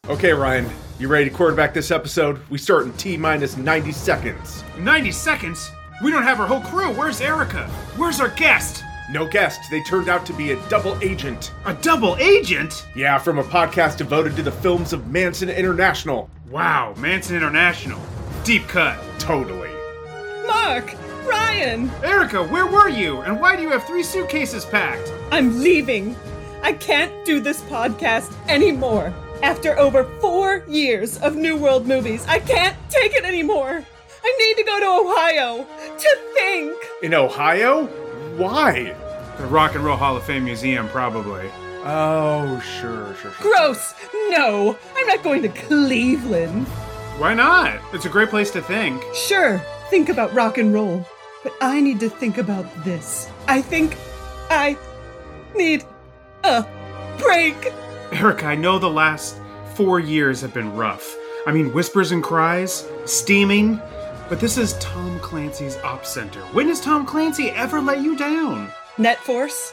Okay, Ryan, you ready to quarterback this episode? We start in T-minus 90 seconds. 90 seconds? We don't have our whole crew. Where's Erica? Where's our guest? No guest. They turned out to be a double agent. A double agent? Yeah, from a podcast devoted to the films of Manson International. Wow, Manson International. Deep cut. Totally. Mark! Ryan! Erica, where were you? And why do you have 3 suitcases packed? I'm leaving. I can't do this podcast anymore. After over 4 years of New World movies, I can't take it anymore. I need to go to Ohio to think. In Ohio? Why? The Rock and Roll Hall of Fame Museum, probably. Oh, sure. Gross. No, I'm not going to Cleveland. Why not? It's a great place to think. Sure, think about rock and roll. But I need to think about this. I think I need a break. Erica, I know the last 4 years have been rough. I mean, whispers and cries, steaming, but this is Tom Clancy's Ops Center. When has Tom Clancy ever let you down? NetForce?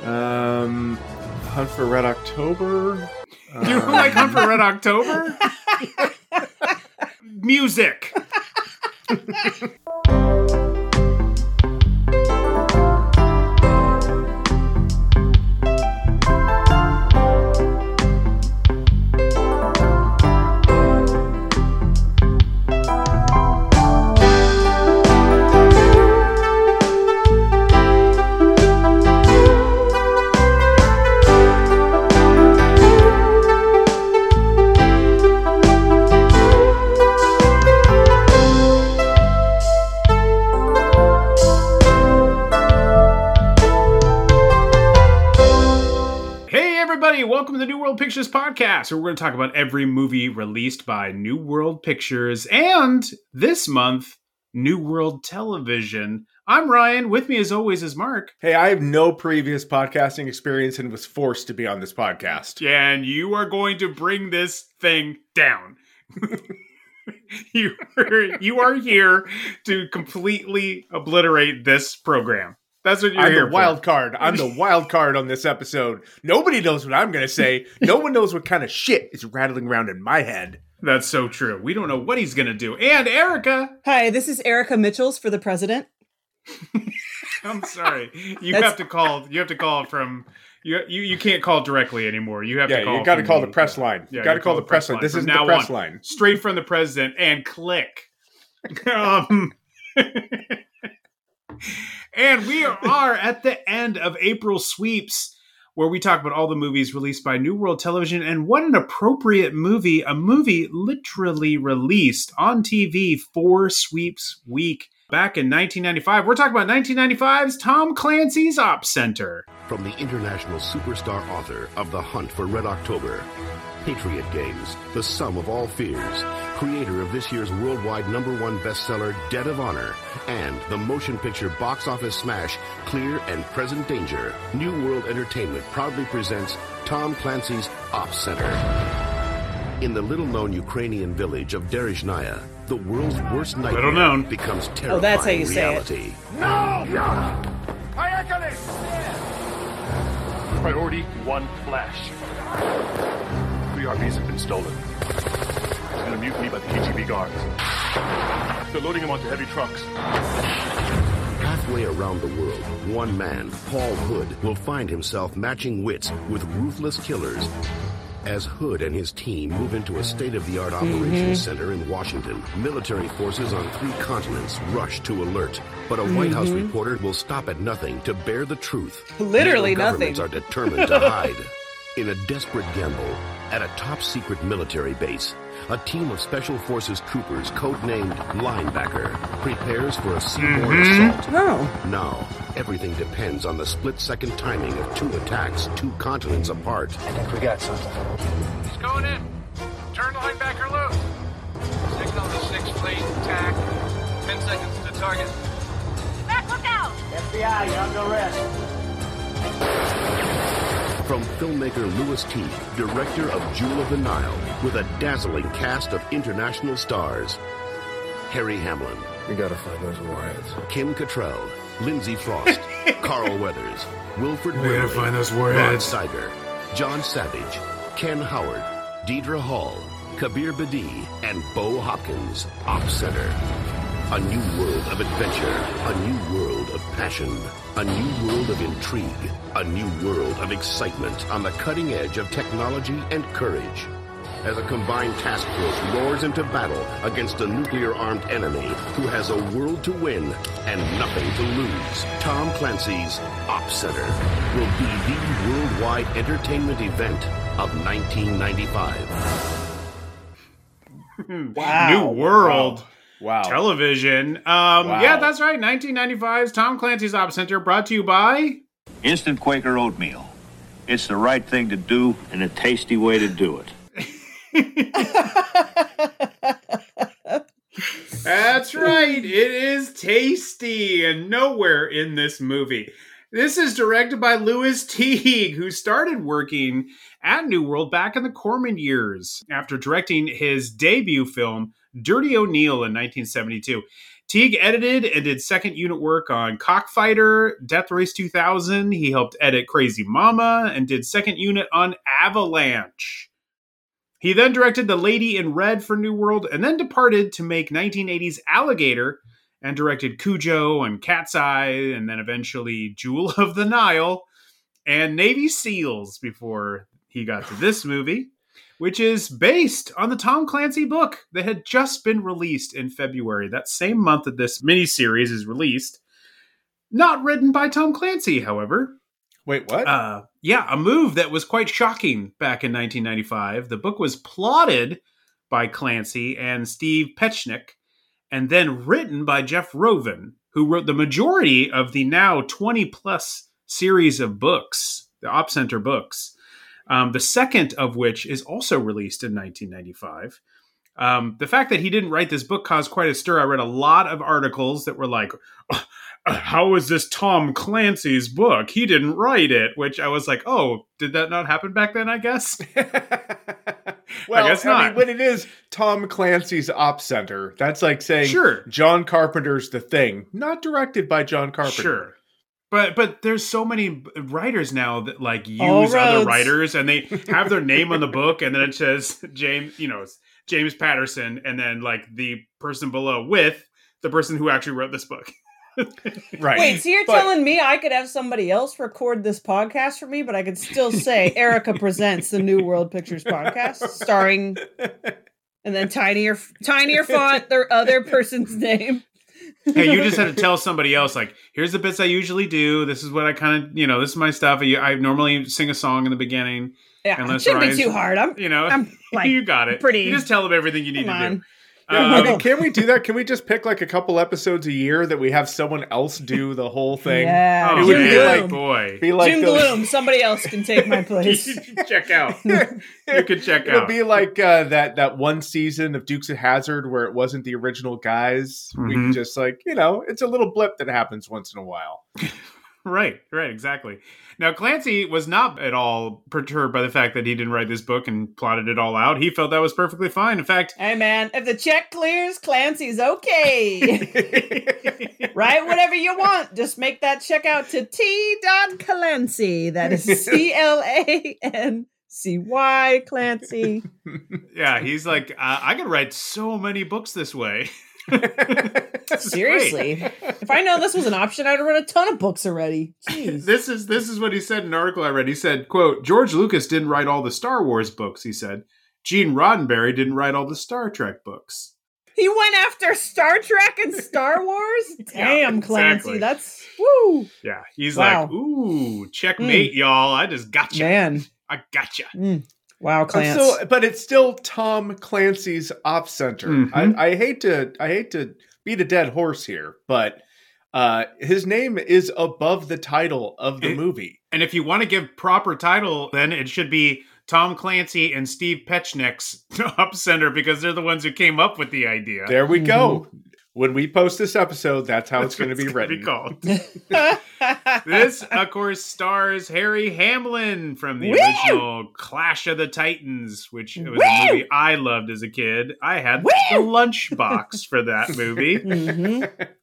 Hunt for Red October? You like Hunt for Red October? Music! Welcome to the New World Pictures podcast, where we're going to talk about every movie released by New World Pictures, and this month, New World Television. I'm Ryan. With me, as always, is Mark. Hey, I have no previous podcasting experience and was forced to be on this podcast. Yeah, and you are going to bring this thing down. You are here to completely obliterate this program. That's what you're here for. I'm the wild card. I'm the wild card on this episode. Nobody knows what I'm going to say. No one knows what kind of shit is rattling around in my head. That's so true. We don't know what he's going to do. And Erica. Hi, this is Erica Mitchells for the president. I'm sorry. You have to call from you can't call directly anymore. You have to call. You got to call the press line. You got to call the press line. This is the press line. Straight from the president and click. And we are at the end of April Sweeps, where we talk about all the movies released by New World Television. And what an appropriate movie. A movie literally released on TV for Sweeps Week back in 1995. We're talking about 1995's Tom Clancy's Ops Center. From the international superstar author of The Hunt for Red October, Patriot Games, The Sum of All Fears, creator of this year's worldwide #1 bestseller, Debt of Honor, and the motion picture box office smash, Clear and Present Danger, New World Entertainment proudly presents Tom Clancy's Ops Center. In the little-known Ukrainian village of Derezhnaya, the world's worst nightmare becomes terrifying that's how you reality. say it. No! Priority 1 Flash. 3 RVs have been stolen. There's been a mutiny by the KGB guards. They're loading them onto heavy trucks. Halfway around the world, one man, Paul Hood, will find himself matching wits with ruthless killers as Hood and his team move into a state-of-the-art operations center in Washington. Military forces on 3 continents rush to alert, but a White House reporter will stop at nothing to bear the truth. Literally Governments nothing. are determined to hide. In a desperate gamble, at a top-secret military base, a team of Special Forces troopers, codenamed Linebacker, prepares for a seaborne assault. Oh. Now, everything depends on the split-second timing of 2 attacks 2 continents apart. I think we got something. He's going in. Turn Linebacker loose. Signal the 6-plane attack. 10 seconds to target. Back, look out! FBI, you're under arrest. From filmmaker Louis Teague, director of Jewel of the Nile, with a dazzling cast of international stars. Harry Hamlin. We gotta find those warheads. Kim Cattrall, Lindsay Frost, Carl Weathers, Wilford We gotta Brimley, find those Rod warheads. Steiger, John Savage, Ken Howard, Deidre Hall, Kabir Bedi, and Bo Hopkins, Ops Center. A new world of adventure, a new world of passion, a new world of intrigue, a new world of excitement on the cutting edge of technology and courage. As a combined task force roars into battle against a nuclear-armed enemy who has a world to win and nothing to lose, Tom Clancy's Ops Center will be the worldwide entertainment event of 1995. Wow. New world. Wow. Television. Yeah, that's right. 1995's Tom Clancy's Ops Center, brought to you by Instant Quaker Oatmeal. It's the right thing to do and a tasty way to do it. That's right. It is tasty and nowhere in this movie. This is directed by Louis Teague, who started working at New World back in the Corman years after directing his debut film, Dirty O'Neill, in 1972. Teague edited and did second unit work on Cockfighter, Death Race 2000. He helped edit Crazy Mama and did second unit on Avalanche. He then directed The Lady in Red for New World and then departed to make 1980's Alligator and directed Cujo and Cat's Eye and then eventually Jewel of the Nile and Navy SEALs before he got to this movie, which is based on the Tom Clancy book that had just been released in February, that same month that this miniseries is released. Not written by Tom Clancy, however. Wait, what? Yeah, a move that was quite shocking back in 1995. The book was plotted by Clancy and Steve Petchnik, and then written by Jeff Rovin, who wrote the majority of the now 20-plus series of books, the Ops Center books, the second of which is also released in 1995. The fact that he didn't write this book caused quite a stir. I read a lot of articles that were like, how is this Tom Clancy's book? He didn't write it, which I was like, oh, did that not happen back then, I guess? Well, I guess not. I mean, when it is Tom Clancy's Ops Center, that's like saying Sure. John Carpenter's The Thing, not directed by John Carpenter. Sure. But there's so many writers now that like use other writers and they have their name on the book and then it says James Patterson and then like the person below with the person who actually wrote this book. Right. Wait, so you're telling me I could have somebody else record this podcast for me, but I could still say Erica presents the New World Pictures podcast, starring, and then tinier font, their other person's name. Hey, you just had to tell somebody else, like, here's the bits I usually do. This is what I kind of, this is my stuff. I normally sing a song in the beginning. Yeah, it shouldn't be too hard. I'm like, you got it. Pretty. You just tell them everything you need to do. I mean, can we do that? Can we just pick like a couple episodes a year that we have someone else do the whole thing? Yeah. Oh, it would man. be like, boy. Be like June Gloom. Somebody else can take my place. You can check out. You can check It'll out. be like that one season of Dukes of Hazzard where it wasn't the original guys. We can just like, it's a little blip that happens once in a while. Right, exactly. Now, Clancy was not at all perturbed by the fact that he didn't write this book and plotted it all out. He felt that was perfectly fine. In fact... Hey, man, if the check clears, Clancy's okay. Write whatever you want. Just make that check out to T.Clancy. That is CLANCY, Clancy. Yeah, he's like, I could write so many books this way. Seriously, if I know this was an option, I'd have read a ton of books already. Jeez. This is what he said in an article I read. He said, quote, George Lucas didn't write all the Star Wars books, he said. Gene Roddenberry didn't write all the Star Trek books. He went after Star Trek and Star Wars? Damn, Yeah, Clancy. exactly. That's, woo. Yeah, he's Wow. like, ooh, checkmate, y'all. I just gotcha. Man. I gotcha. Wow, Clancy. But it's still Tom Clancy's Ops Center. Mhm. I hate to beat a dead horse here, but his name is above the title of the movie. And if you want to give proper title, then it should be Tom Clancy and Steve Petchnik's Ops Center because they're the ones who came up with the idea. There we go. When we post this episode, that's how it's going to be written. Called. This, of course, stars Harry Hamlin from the Woo! original Clash of the Titans, which was a movie I loved as a kid. I had the lunchbox for that movie.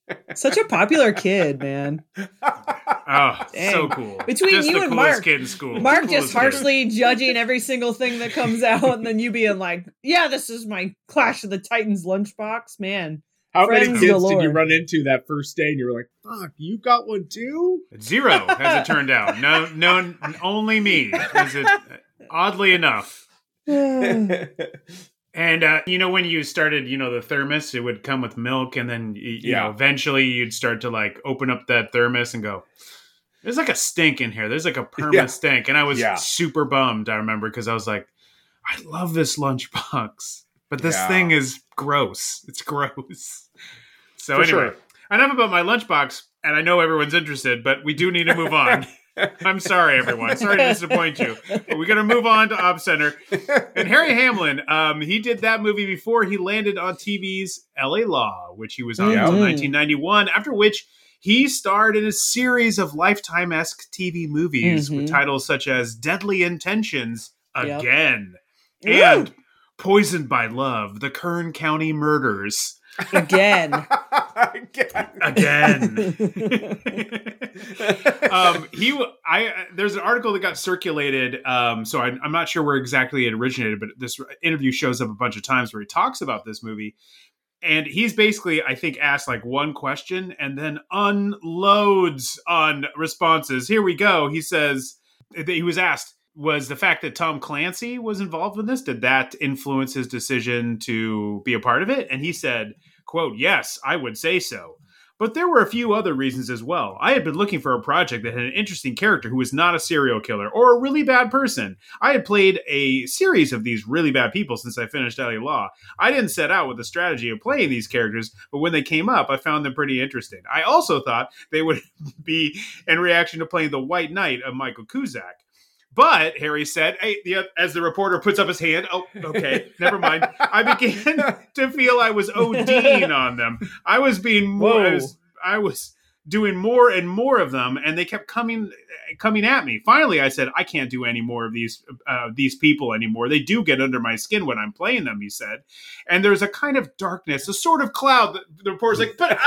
Such a popular kid, man. Oh, Dang. so cool. Between just you the and coolest Mark. kid in school. Mark Coolest just kid. harshly judging every single thing that comes out, and then you being like, yeah, this is my Clash of the Titans lunchbox. Man. How many Friends kids galore. did you run into that first day and you were like, fuck, you got one too? 0, as it turned out. No, only me. Oddly enough. And, when you started, the thermos, it would come with milk. And then, you know, eventually you'd start to like open up that thermos and go, there's like a stink in here. There's like a perma stink. And I was super bummed, I remember, because I was like, I love this lunchbox. But this thing is gross. It's gross. So For anyway, sure. enough about my lunchbox. And I know everyone's interested, but we do need to move on. I'm sorry, everyone. Sorry to disappoint you. But we got to move on to Op Center. And Harry Hamlin, he did that movie before he landed on TV's L.A. Law, which he was on until 1991, after which he starred in a series of Lifetime-esque TV movies with titles such as Deadly Intentions, Again, and Poisoned by Love, The Kern County Murders. Again. There's an article that got circulated, so I'm not sure where exactly it originated, but this interview shows up a bunch of times where he talks about this movie. And he's basically, I think, asked like one question and then unloads on responses. Here we go. He says that he was asked, was the fact that Tom Clancy was involved in this, did that influence his decision to be a part of it? And he said, quote, yes, I would say so. But there were a few other reasons as well. I had been looking for a project that had an interesting character who was not a serial killer or a really bad person. I had played a series of these really bad people since I finished L.A. Law. I didn't set out with a strategy of playing these characters, but when they came up, I found them pretty interesting. I also thought they would be in reaction to playing the White Knight of Michael Cusack. But, Harry said, as the reporter puts up his hand, oh, okay, never mind. I began to feel I was ODing on them. I was being more, I was doing more and more of them, and they kept coming at me. Finally, I said, I can't do any more of these people anymore. They do get under my skin when I'm playing them, he said. And there's a kind of darkness, a sort of cloud. The reporter's like, but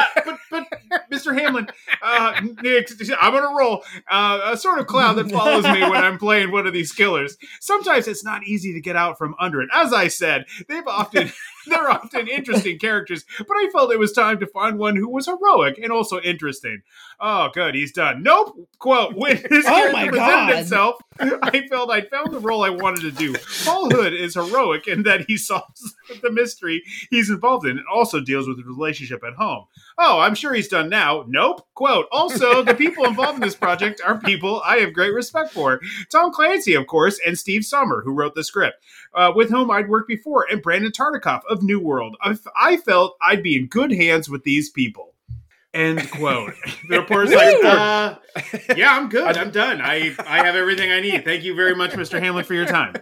Mr. Hamlin, I'm on a roll. A sort of cloud that follows me when I'm playing one of these killers. Sometimes it's not easy to get out from under it. As I said, they're often interesting characters, but I felt it was time to find one who was heroic and also interesting. Oh, good, he's done. Nope. Quote, when his character presented himself, I felt I'd found the role I wanted to do. Paul Hood is heroic in that he solves the mystery he's involved in and also deals with the relationship at home. Oh, I'm sure he's done now. Nope. Quote, also, the people involved in this project are people I have great respect for. Tom Clancy, of course, and Steve Sommer, who wrote the script, with whom I'd worked before, and Brandon Tartikoff of New World. I felt I'd be in good hands with these people. End quote. The reporter's like, yeah, I'm good. I'm done. I have everything I need. Thank you very much, Mr. Hamlin, for your time.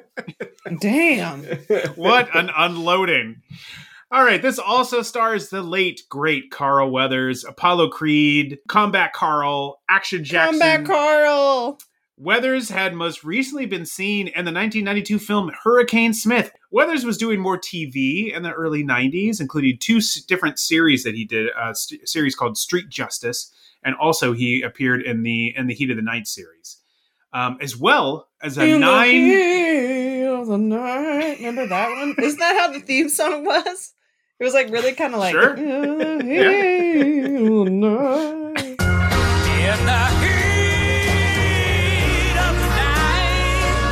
Damn. What an unloading. All right, this also stars the late, great Carl Weathers, Apollo Creed, Combat Carl, Action Jackson. Combat Carl! Weathers had most recently been seen in the 1992 film Hurricane Smith. Weathers was doing more TV in the early 90s, including two different series that he did, a series called Street Justice, and also he appeared in the Heat of the Night series, as well as a In the heat of the night. Remember that one? Isn't that how the theme song was? It was like really kind of like, sure. In the heat of the night. In the heat of the night.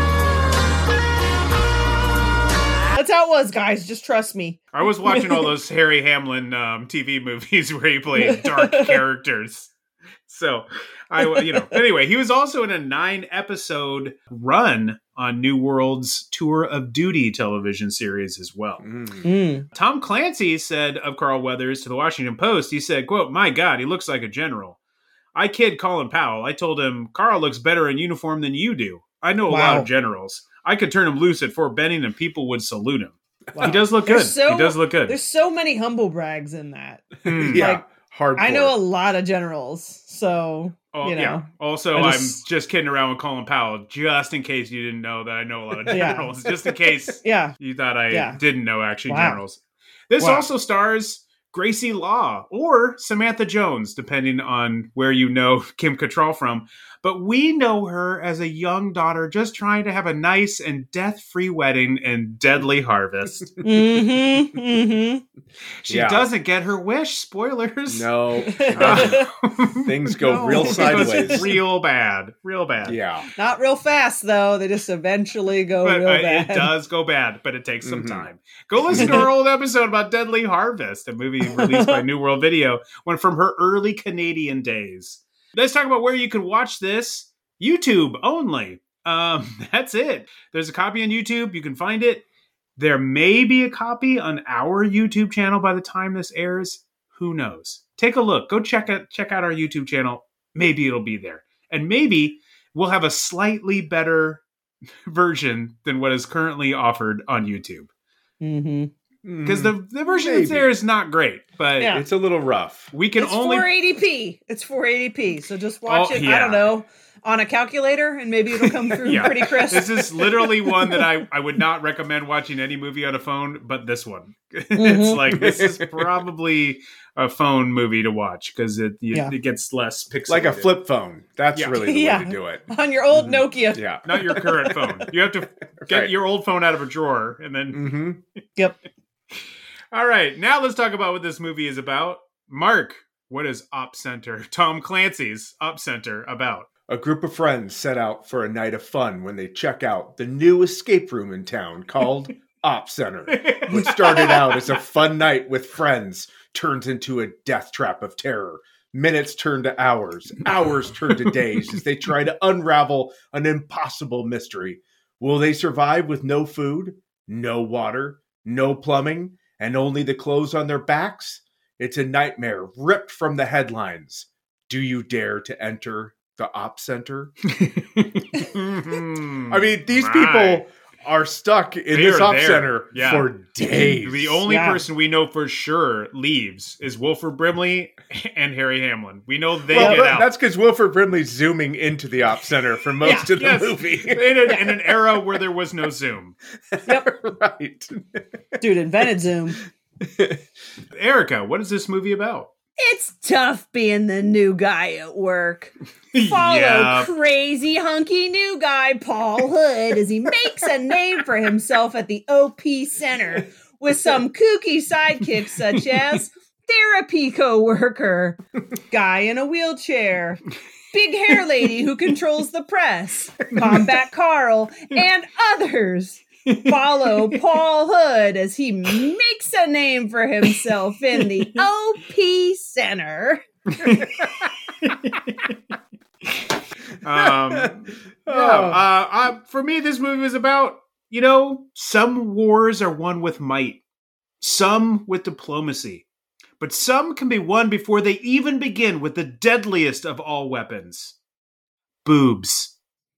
That's how it was, guys. Just trust me. I was watching all those Harry Hamlin TV movies where he played dark characters. So, anyway, he was also in a 9-episode run on New World's Tour of Duty television series as well. Tom Clancy said of Carl Weathers to the Washington Post, he said, quote, my God, he looks like a general. I kid Colin Powell. I told him, Carl looks better in uniform than you do. I know a lot of generals. I could turn him loose at Fort Benning and people would salute him. Wow. He does look good. He does look good. There's so many humble brags in that. Yeah. Hardcore. I know a lot of generals, so you know. Yeah. Also, I'm just kidding around with Colin Powell, just in case you didn't know that I know a lot of generals. Just in case you thought I didn't know generals. This also stars Gracie Law, or Samantha Jones, depending on where you know Kim Cattrall from. But we know her as a young daughter just trying to have a nice and death-free wedding in Deadly Harvest. She doesn't get her wish. Spoilers. No. Things go real sideways. Real bad. Yeah. Not real fast, though. They just eventually go real bad. It does go bad, but it takes some time. Go listen to our old episode about Deadly Harvest, a movie released by New World Video, one from her early Canadian days. Let's talk about where you can watch this. YouTube only. That's it. There's a copy on YouTube. You can find it. There may be a copy on our YouTube channel by the time this airs. Who knows? Take a look. Go check out our YouTube channel. Maybe it'll be there. And maybe we'll have a slightly better version than what is currently offered on YouTube. Because the version that's there is not great, but it's a little rough. It's 480p. It's 480p. So just watch it. I don't know, on a calculator, and maybe it'll come through pretty crisp. This is literally one that I would not recommend watching any movie on a phone, but this one. It's like, this is probably a phone movie to watch because it gets less pixelated. Like a flip phone. That's really the way to do it. On your old Nokia. Yeah. Not your current phone. You have to get your old phone out of a drawer and then... Yep. All right, now let's talk about what this movie is about. Mark, what is Op Center, Tom Clancy's Op Center, about? A group of friends set out for a night of fun when they check out the new escape room in town called Op Center. What started out as a fun night with friends turns into a death trap of terror. Minutes turn to hours. Hours turn to days as they try to unravel an impossible mystery. Will they survive with no food, no water, no plumbing, and only the clothes on their backs? It's a nightmare ripped from the headlines. Do you dare to enter the Op Center? I mean, these people are stuck in this Op Center for days. The only person we know for sure leaves is Wilford Brimley and Harry Hamlin. We know they get out. That's because Wilford Brimley's zooming into the Op Center for most of the movie. in an era where there was no Zoom. Yep. Right. Dude invented Zoom. Erica, what is this movie about? It's tough being the new guy at work. Follow crazy hunky new guy Paul Hood as he makes a name for himself at the OP Center with some kooky sidekicks such as therapy co-worker, guy in a wheelchair, big hair lady who controls the press, Combat Carl, and others. Follow Paul Hood as he makes a name for himself in the OP Center. For me, this movie was about, some wars are won with might, some with diplomacy, but some can be won before they even begin with the deadliest of all weapons, boobs.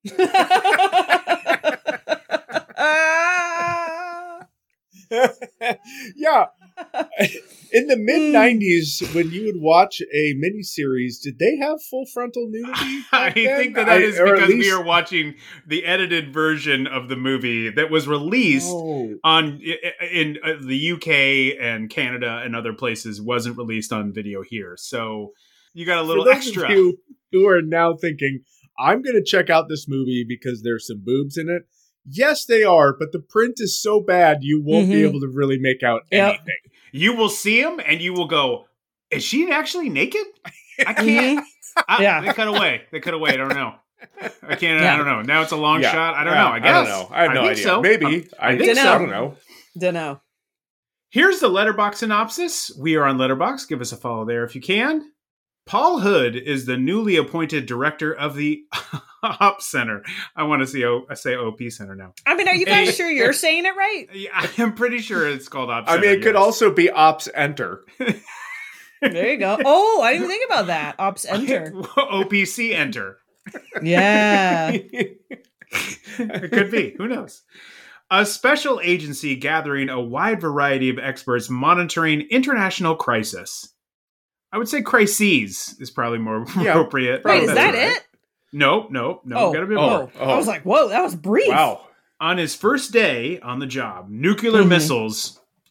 Yeah. In the mid-90s, when you would watch a miniseries, did they have full frontal nudity? I think that is because we are watching the edited version of the movie that was released in the UK and Canada and other places, wasn't released on video here. So you got a little extra. Of you who are now thinking, I'm going to check out this movie because there's some boobs in it. Yes, they are, but the print is so bad you won't be able to really make out anything. You will see them and you will go, is she actually naked? I can't. They cut away. I don't know. I can't. I don't know. Now it's a long shot. I don't know. I guess. I don't know. I have no idea. So. Maybe. I think so. I don't know. Don't know. Here's the Letterboxd synopsis. We are on Letterboxd. Give us a follow there if you can. Paul Hood is the newly appointed director of the Op Center. I want to say OP Center now. I mean, are you guys sure you're saying it right? Yeah, I'm pretty sure it's called Op Center. I mean, it could also be Ops Enter. There you go. Oh, I didn't even think about that. Ops Enter. OPC Enter. Yeah. It could be. Who knows? A special agency gathering a wide variety of experts monitoring international crisis. I would say crises is probably more appropriate. Wait, is that it? No. Gotta be more. I was like, whoa, that was brief. Wow. On his first day on the job, nuclear missiles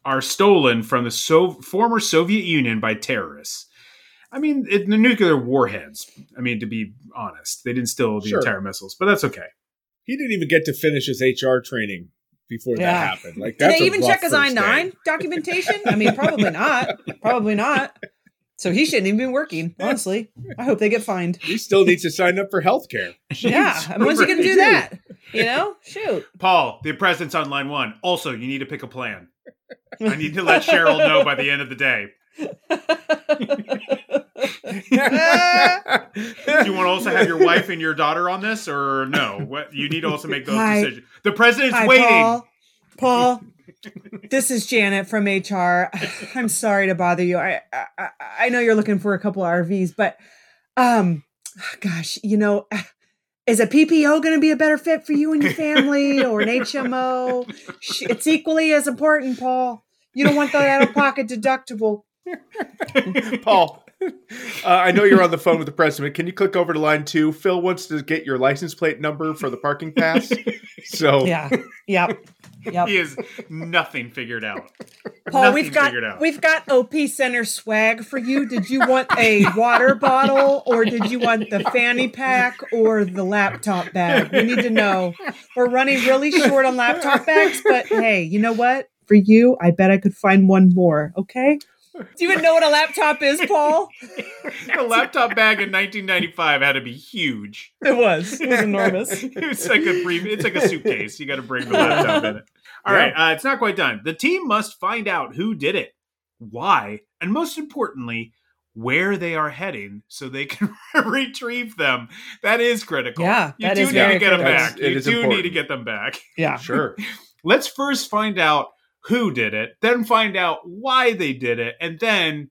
are stolen from the former Soviet Union by terrorists. I mean, the nuclear warheads. I mean, to be honest, they didn't steal the entire missiles, but that's okay. He didn't even get to finish his HR training before that happened. Like, did they even check his I-9 documentation? I mean, probably not. Probably not. So he shouldn't even be working, honestly. I hope they get fined. He still needs to sign up for healthcare. Yeah, and when's he going to do that? You know? Shoot. Paul, the president's on line 1. Also, you need to pick a plan. I need to let Cheryl know by the end of the day. Do you want to also have your wife and your daughter on this, or no? What you need to also make those decisions. The president's waiting. Paul, this is Janet from HR. I'm sorry to bother you. I know you're looking for a couple of RVs, but gosh, you know, is a PPO going to be a better fit for you and your family, or an HMO? It's equally as important, Paul. You don't want that out-of-pocket deductible. Paul, I know you're on the phone with the president. Can you click over to line 2? Phil wants to get your license plate number for the parking pass. So Yep. He has nothing figured out. Paul, we've got OP Center swag for you. Did you want a water bottle, or did you want the fanny pack or the laptop bag? We need to know. We're running really short on laptop bags, but hey, you know what? For you, I bet I could find one more. Okay. Do you even know what a laptop is, Paul? A laptop bag in 1995 had to be huge. It was enormous. It's like a suitcase. You got to bring the laptop in it. All right, it's not quite done. The team must find out who did it, why, and most importantly, where they are heading so they can retrieve them. That is critical. Yeah, you do need to get them back. You do need to get them back. Yeah, sure. Let's first find out who did it, then find out why they did it, and then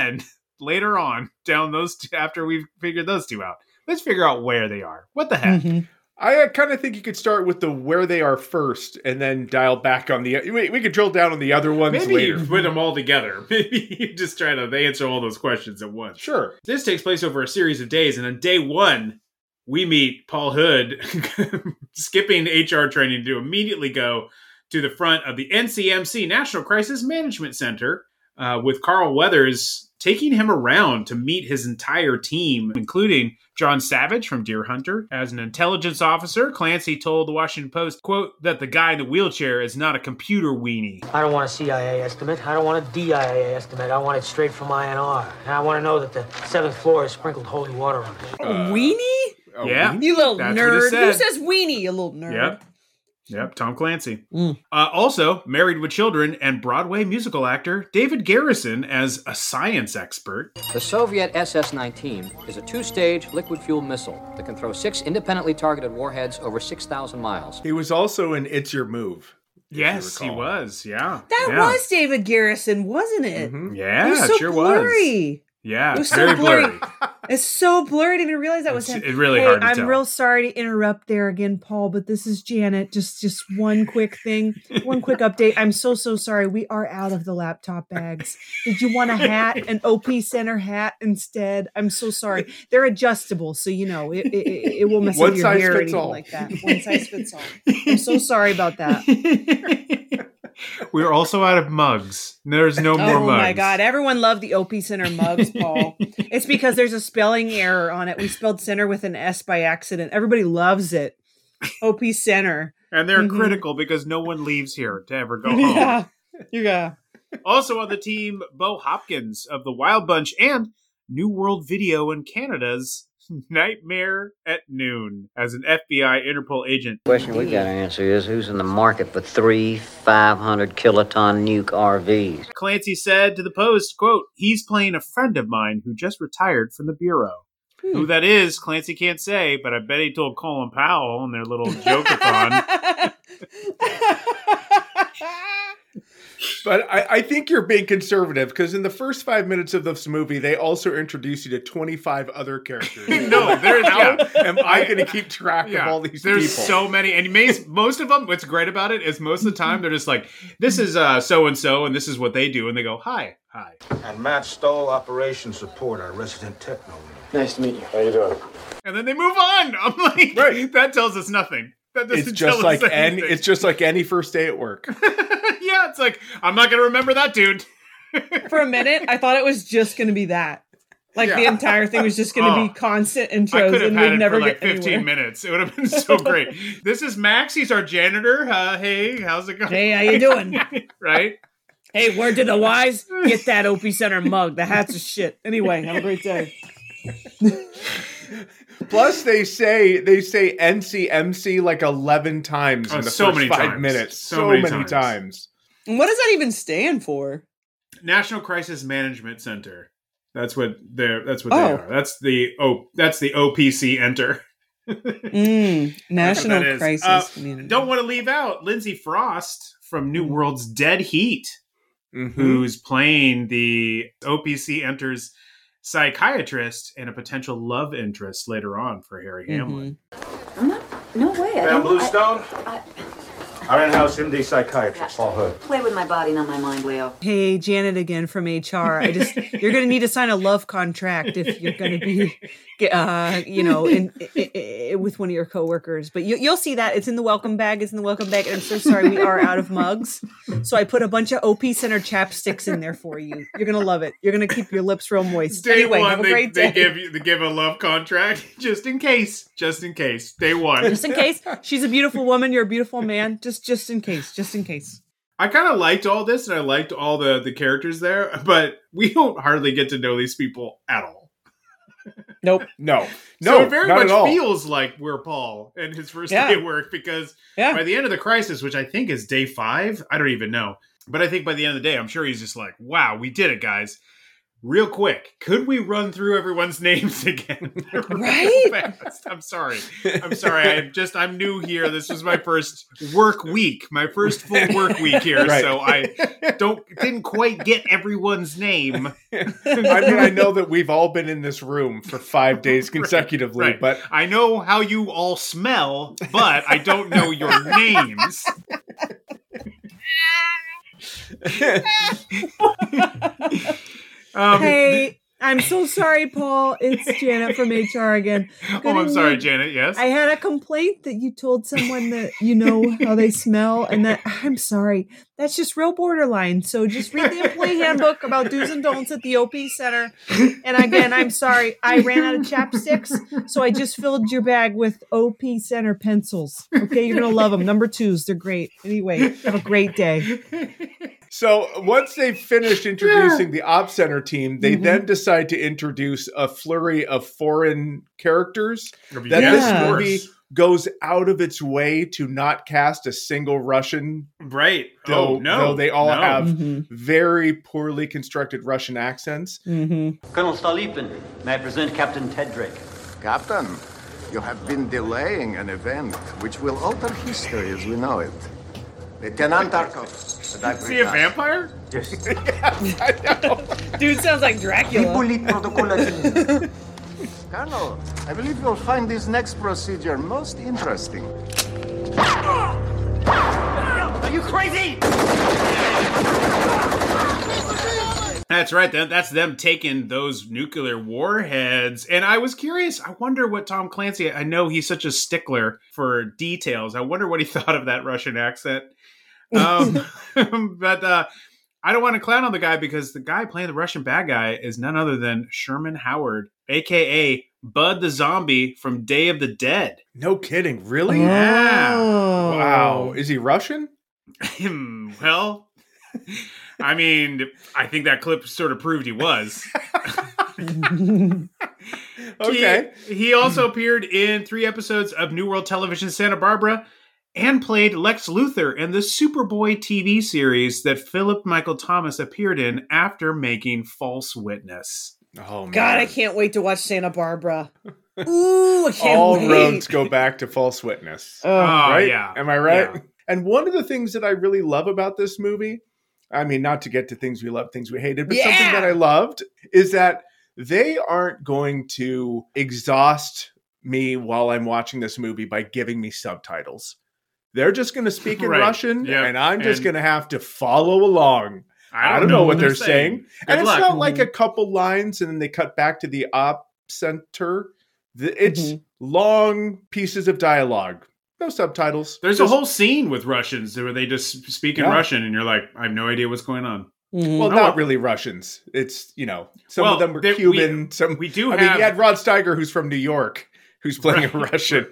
later on, after we've figured those two out, let's figure out where they are. What the heck? Mm-hmm. I kind of think you could start with the where they are first, and then dial back on the. We could drill down on the other ones Maybe later. You put them all together. Maybe you just try to answer all those questions at once. Sure. This takes place over a series of days, and on day 1, we meet Paul Hood skipping HR training to immediately go to the front of the NCMC, National Crisis Management Center, with Carl Weathers taking him around to meet his entire team, including John Savage from Deer Hunter. As an intelligence officer, Clancy told the Washington Post, quote, that the guy in the wheelchair is not a computer weenie. I don't want a CIA estimate. I don't want a DIA estimate. I want it straight from INR. And I want to know that the 7th floor is sprinkled holy water on it. Weenie? Yeah. You little That's nerd. Who says weenie, you little nerd? Yep, Tom Clancy. Also, married with children and Broadway musical actor David Garrison as a science expert. The Soviet SS-19 is a 2-stage liquid-fueled missile that can throw 6 independently targeted warheads over 6,000 miles. He was also in It's Your Move. Yes, he was. Yeah. That was David Garrison, wasn't it? Mm-hmm. Yeah, it was so sure blurry. was. Yeah, it was very so blurry. blurry. It's so blurry. I didn't even realize that was him. It's really hard to tell. I'm real sorry to interrupt there again, Paul, but this is Janet. Just one quick thing, one quick update. I'm so sorry. We are out of the laptop bags. Did you want a hat, an OP Center hat instead? I'm so sorry. They're adjustable, so you know it will mess up your hair or anything like that. One size fits all. I'm so sorry about that. We're also out of mugs. There's no more mugs. Oh my God. Everyone loved the OP Center mugs, Paul. It's because there's a spelling error on it. We spelled center with an S by accident. Everybody loves it. OP Center. And they're critical because no one leaves here to ever go home. Yeah. Also on the team, Bo Hopkins of the Wild Bunch and New World Video in Canada's Nightmare at Noon as an FBI Interpol agent. The question we got to answer is who's in the market for 3 500-kiloton nuke RVs? Clancy said to the Post, quote, he's playing a friend of mine who just retired from the Bureau. Who that is, Clancy can't say, but I bet he told Colin Powell in their little joke-a-thon. But I think you're being conservative because in the first 5 minutes of this movie, they also introduce you to 25 other characters. No, how am I going to keep track of all these people? There's so many. And most of them, what's great about it is most of the time they're just like, this is so-and-so and this is what they do. And they go, hi. And Matt Stoll, operations support, our resident techno. Nice to meet you. How you doing? And then they move on. I'm like, that tells us nothing. That doesn't It's just tell like us anything. it's just like any first day at work. Yeah, it's like, I'm not going to remember that dude. For a minute, I thought it was just going to be that. Like the entire thing was just going to be constant intros. I could have and had we'd it never for like get 15 anywhere. minutes. It would have been so great. This is Max. He's our janitor. Hey, how's it going? Hey, how you doing? Right? Hey, word to the wise, get that OP Center mug. The hats are shit. Anyway, have a great day. Plus, they say NCMC like 11 times in the so first many 5 times. minutes. So So many many times. And what does that even stand for? National Crisis Management Center. That's what they are. That's the OPC Enter. National Crisis Management. Don't want to leave out Lindsay Frost from New World's Dead Heat, who's playing the OPC Enter's psychiatrist and a potential love interest later on for Harry Hamlin. No way. Ma'am Bluestone? Our in-house MD psychiatrist, Paul Hood. Play with my body, not my mind, Leo. Hey, Janet again from HR. You're going to need to sign a love contract if you're going to be, with one of your coworkers. But you'll see that it's in the welcome bag. It's in the welcome bag. And I'm so sorry, we are out of mugs. So I put a bunch of OP Center chapsticks in there for you. You're going to love it. You're going to keep your lips real moist. Day anyway, one, have a great day. They give a love contract just in case. Day one. Just in case. She's a beautiful woman. You're a beautiful man. Just in case. I kind of liked all this, and I liked all the characters there, but we don't hardly get to know these people at all. Nope. No, So it very not much at all. feels like we're Paul and his first day at work, because by the end of the crisis, which I think is day 5, I don't even know. But I think by the end of the day, I'm sure he's just like, wow, we did it, guys. Real quick, could we run through everyone's names again? Right? Fast? I'm sorry. I'm new here. This was my first work week, my first full work week here. Right. So I didn't quite get everyone's name. I know that we've all been in this room for 5 days consecutively, Right. but I know how you all smell, but I don't know your names. Hey, I'm so sorry, Paul. It's Janet from HR again. I'm sorry, Janet. Yes. I had a complaint that you told someone that you know how they smell, and that I'm sorry. That's just real borderline. So just read the employee handbook about do's and don'ts at the OP Center. And again, I'm sorry. I ran out of chapsticks, so I just filled your bag with OP Center pencils. Okay, you're gonna love them. Number 2s, they're great. Anyway, have a great day. So once they've finished introducing the Op Center team, they then decide to introduce a flurry of foreign characters that this movie goes out of its way to not cast a single Russian. Right. Though they all have very poorly constructed Russian accents. Colonel Stolypin, may I present Captain Ted Drake? Captain, you have been delaying an event which will alter history as we know it. Lieutenant Tarkov. Is he a vampire? Yes. I know. Dude sounds like Dracula. Colonel, I believe you'll find this next procedure most interesting. Are you crazy? That's right. That's them taking those nuclear warheads. And I was curious. I wonder what Tom Clancy, I know he's such a stickler for details. I wonder what he thought of that Russian accent. But I don't want to clown on the guy, because the guy playing the Russian bad guy is none other than Sherman Howard, a.k.a. Bud the Zombie from Day of the Dead. No kidding. Really? Yeah. Wow. Is he Russian? Well, I mean, I think that clip sort of proved he was. Okay. He also appeared in 3 episodes of New World Television Santa Barbara and played Lex Luthor in the Superboy TV series that Philip Michael Thomas appeared in after making False Witness. Oh, man. God, I can't wait to watch Santa Barbara. Ooh, I can't All wait. roads go back to False Witness. Right? Yeah. Am I right? Yeah. And one of the things that I really love about this movie, I mean, not to get to things we love, things we hated, but something that I loved is that they aren't going to exhaust me while I'm watching this movie by giving me subtitles. They're just going to speak in Russian, and I'm just going to have to follow along. I don't know what they're saying. And it's not like a couple lines and then they cut back to the op center. It's long pieces of dialogue No subtitles. There's a whole scene with Russians where they just speak in Russian, and you're like, I have no idea what's going on. Well, not really Russians. It's, some of them were Cuban. You had Rod Steiger, who's from New York, who's playing a Russian.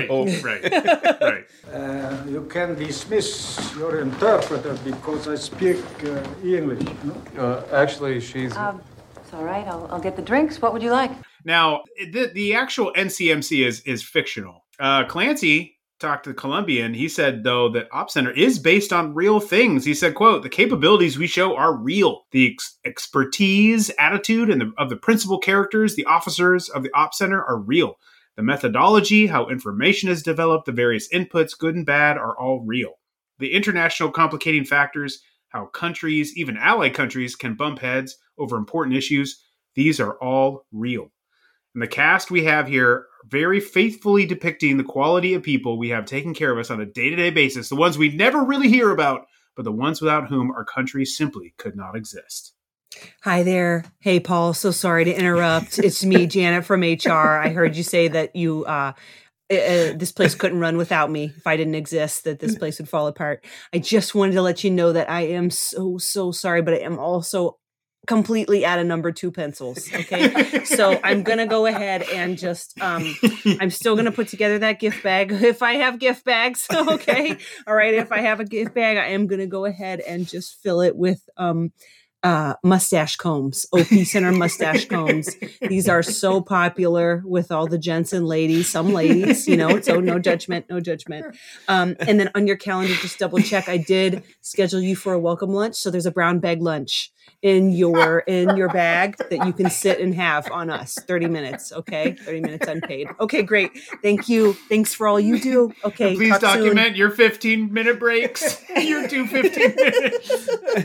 Right. You can dismiss your interpreter because I speak English. No? Actually, she's... It's all right. I'll get the drinks. What would you like? Now, the actual NCMC is fictional. Clancy talked to the Columbian. He said, though, that Op Center is based on real things. He said, quote, the capabilities we show are real. The expertise, attitude, and of the principal characters, the officers of the Op Center are real. The methodology, how information is developed, the various inputs, good and bad, are all real. The international complicating factors, how countries, even allied countries, can bump heads over important issues, these are all real. And the cast we have here very faithfully depicting the quality of people we have taking care of us on a day-to-day basis, the ones we never really hear about, but the ones without whom our country simply could not exist. Hi there. Hey, Paul. So sorry to interrupt. It's me, Janet from HR. I heard you say that you this place couldn't run without me. If I didn't exist, that this place would fall apart. I just wanted to let you know that I am so sorry, but I am also completely out of number 2 pencils. Okay. So I'm going to go ahead and just, I'm still going to put together that gift bag. If I have gift bags. Okay. All right. If I have a gift bag, I am going to go ahead and just fill it with, mustache combs, OP Center mustache combs. These are so popular with all the gents and ladies, some ladies, so no judgment. And then on your calendar, just double check. I did schedule you for a welcome lunch. So there's a brown bag lunch in your bag that you can sit and have on us. 30 minutes. Okay. 30 minutes unpaid. Okay, great. Thank you. Thanks for all you do. Okay. Please document your 15-minute breaks. Your 2 15 minutes.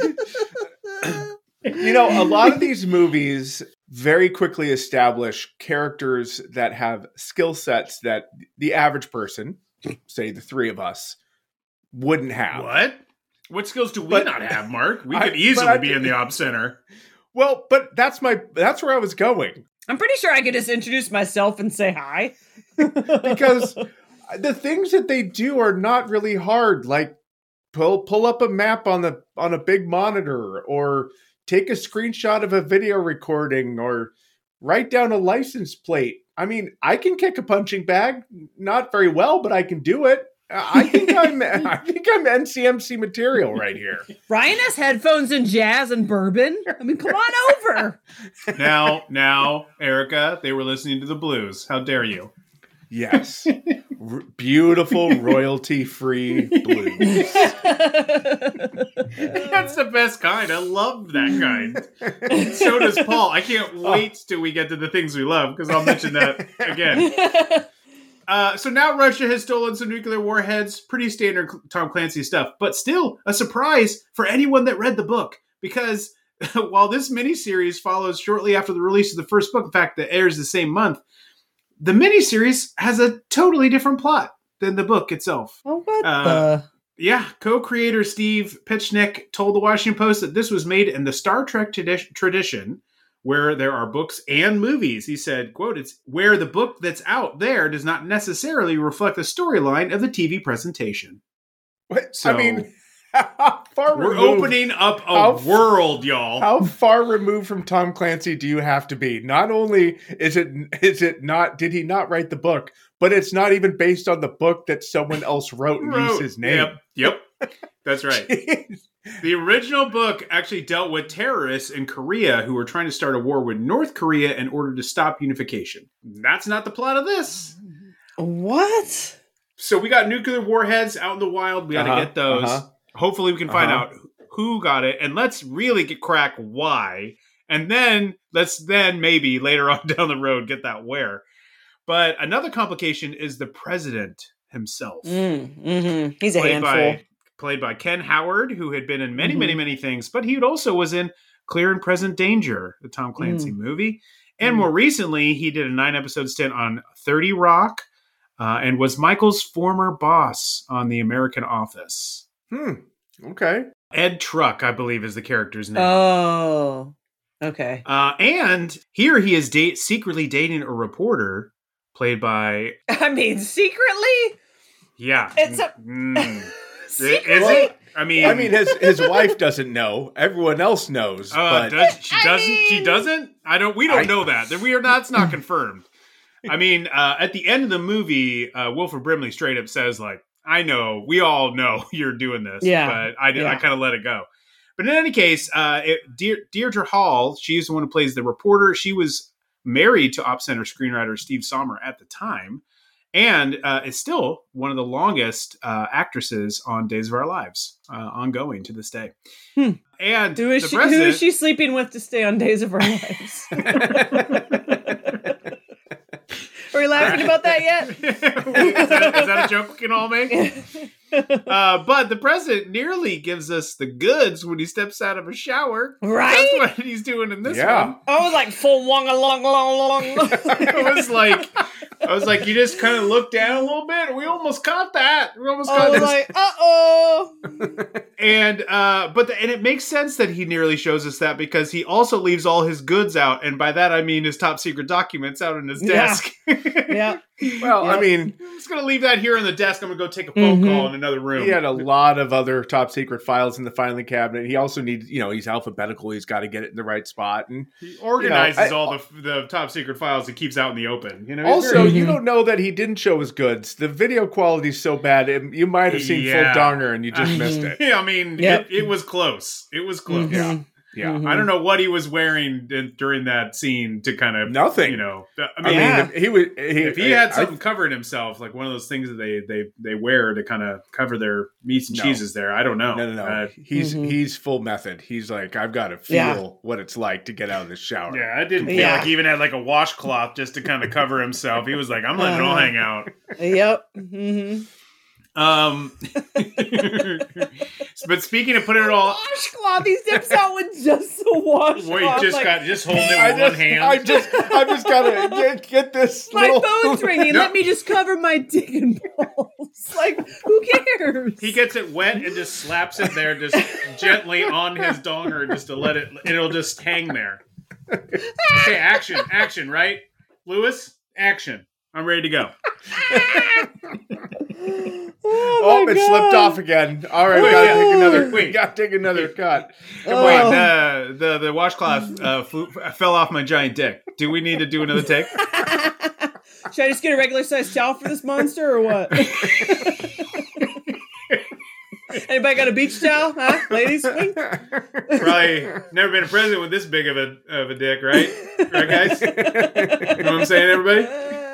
A lot of these movies very quickly establish characters that have skill sets that the average person, say the 3 of us, wouldn't have. What skills do we not have, Mark? We could easily be in the Op Center. Well, but that's where I was going. I'm pretty sure I could just introduce myself and say hi. Because the things that they do are not really hard, like pull up a map on a big monitor, or take a screenshot of a video recording, or write down a license plate. I mean, I can kick a punching bag, not very well, but I can do it. I think I'm NCMC material right here. Ryan has headphones and jazz and bourbon. I mean, come on over. Now, Erica, they were listening to the blues. How dare you? Yes. Beautiful royalty-free blues. That's the best kind. I love that kind. So does Paul. I can't wait till we get to the things we love, because I'll mention that again. So now Russia has stolen some nuclear warheads. Pretty standard Tom Clancy stuff, but still a surprise for anyone that read the book, because while this miniseries follows shortly after the release of the first book, in fact, that airs the same month, the miniseries has a totally different plot than the book itself. Oh, what Yeah, co-creator Steve Pichnik told the Washington Post that this was made in the Star Trek tradition, where there are books and movies. He said, quote, it's where the book that's out there does not necessarily reflect the storyline of the TV presentation. What? So, I mean, how far we're removed, opening up a world, y'all. How far removed from Tom Clancy do you have to be? Not only is it not, did he not write the book, but it's not even based on the book that someone else wrote and used his name. Yep. That's right. The original book actually dealt with terrorists in Korea who were trying to start a war with North Korea in order to stop unification. That's not the plot of this. What? So we got nuclear warheads out in the wild. We got to get those. Hopefully we can find out who got it, and let's really crack why. And then let's maybe later on down the road get that where. But another complication is the president himself. He's a handful. Played by Ken Howard, who had been in many things, but he also was in Clear and Present Danger, the Tom Clancy movie. And more recently, he did a 9-episode stint on 30 Rock and was Michael's former boss on The American Office. Okay. Ed Truck, I believe, is the character's name. Oh, okay. And here he is secretly dating a reporter played by... I mean, secretly? Yeah. It's a Is it? I mean, his wife doesn't know. Everyone else knows. But she doesn't. We don't know that. That's not confirmed. I mean, at the end of the movie, Wilford Brimley straight up says, like, I know, we all know you're doing this, but I kind of let it go. But in any case, Deirdre Hall, she's the one who plays the reporter. She was married to Op Center screenwriter Steve Sommer at the time, and is still one of the longest actresses on Days of Our Lives, ongoing to this day. And who is she sleeping with to stay on Days of Our Lives? Are we laughing about that yet? Is that a joke we can all make? But the president nearly gives us the goods when he steps out of a shower. Right? That's what he's doing in this one. I was like, full wong along. I was like, you just kind of look down a little bit. We almost caught that. We almost caught this. Like, uh-oh. And it makes sense that he nearly shows us that because he also leaves all his goods out, and by that I mean his top secret documents out on his desk. Yeah. Well, I mean, I'm just gonna leave that here on the desk. I'm gonna go take a phone call in another room. He had a lot of other top secret files in the filing cabinet. He also needs, he's alphabetical. He's got to get it in the right spot, and he organizes all the top secret files he keeps out in the open. Also, you don't know that he didn't show his goods. The video quality is so bad, you might have seen full donger and you just missed it. Yeah, I mean, it was close. It was close. Yeah. I don't know what he was wearing during that scene to kind of nothing. If he had something covering himself, like one of those things that they wear to kind of cover their meats and cheeses. There, I don't know. No. He's full method. He's like, I've got to feel what it's like to get out of the shower. Yeah, I didn't feel like he even had like a washcloth just to kind of cover himself. He was like, I'm letting it all hang out. Yep. Mm-hmm. But speaking of putting it all washcloth, he steps out with just a washcloth. Wait, just holding it with one hand. I just gotta get this. My phone's ringing. Let me just cover my dick and balls. Like, who cares? He gets it wet and just slaps it there, just gently on his donger, just to let it'll just hang there. Okay, action, right, Lewis? Action. I'm ready to go. It slipped off again. All right, gotta take another cut. Wait, the washcloth fell off my giant dick. Do we need to do another take? Should I just get a regular sized towel for this monster or what? Anybody got a beach towel, huh, ladies? Probably never been a president with this big of a dick, right? Right, guys? You know what I'm saying, everybody?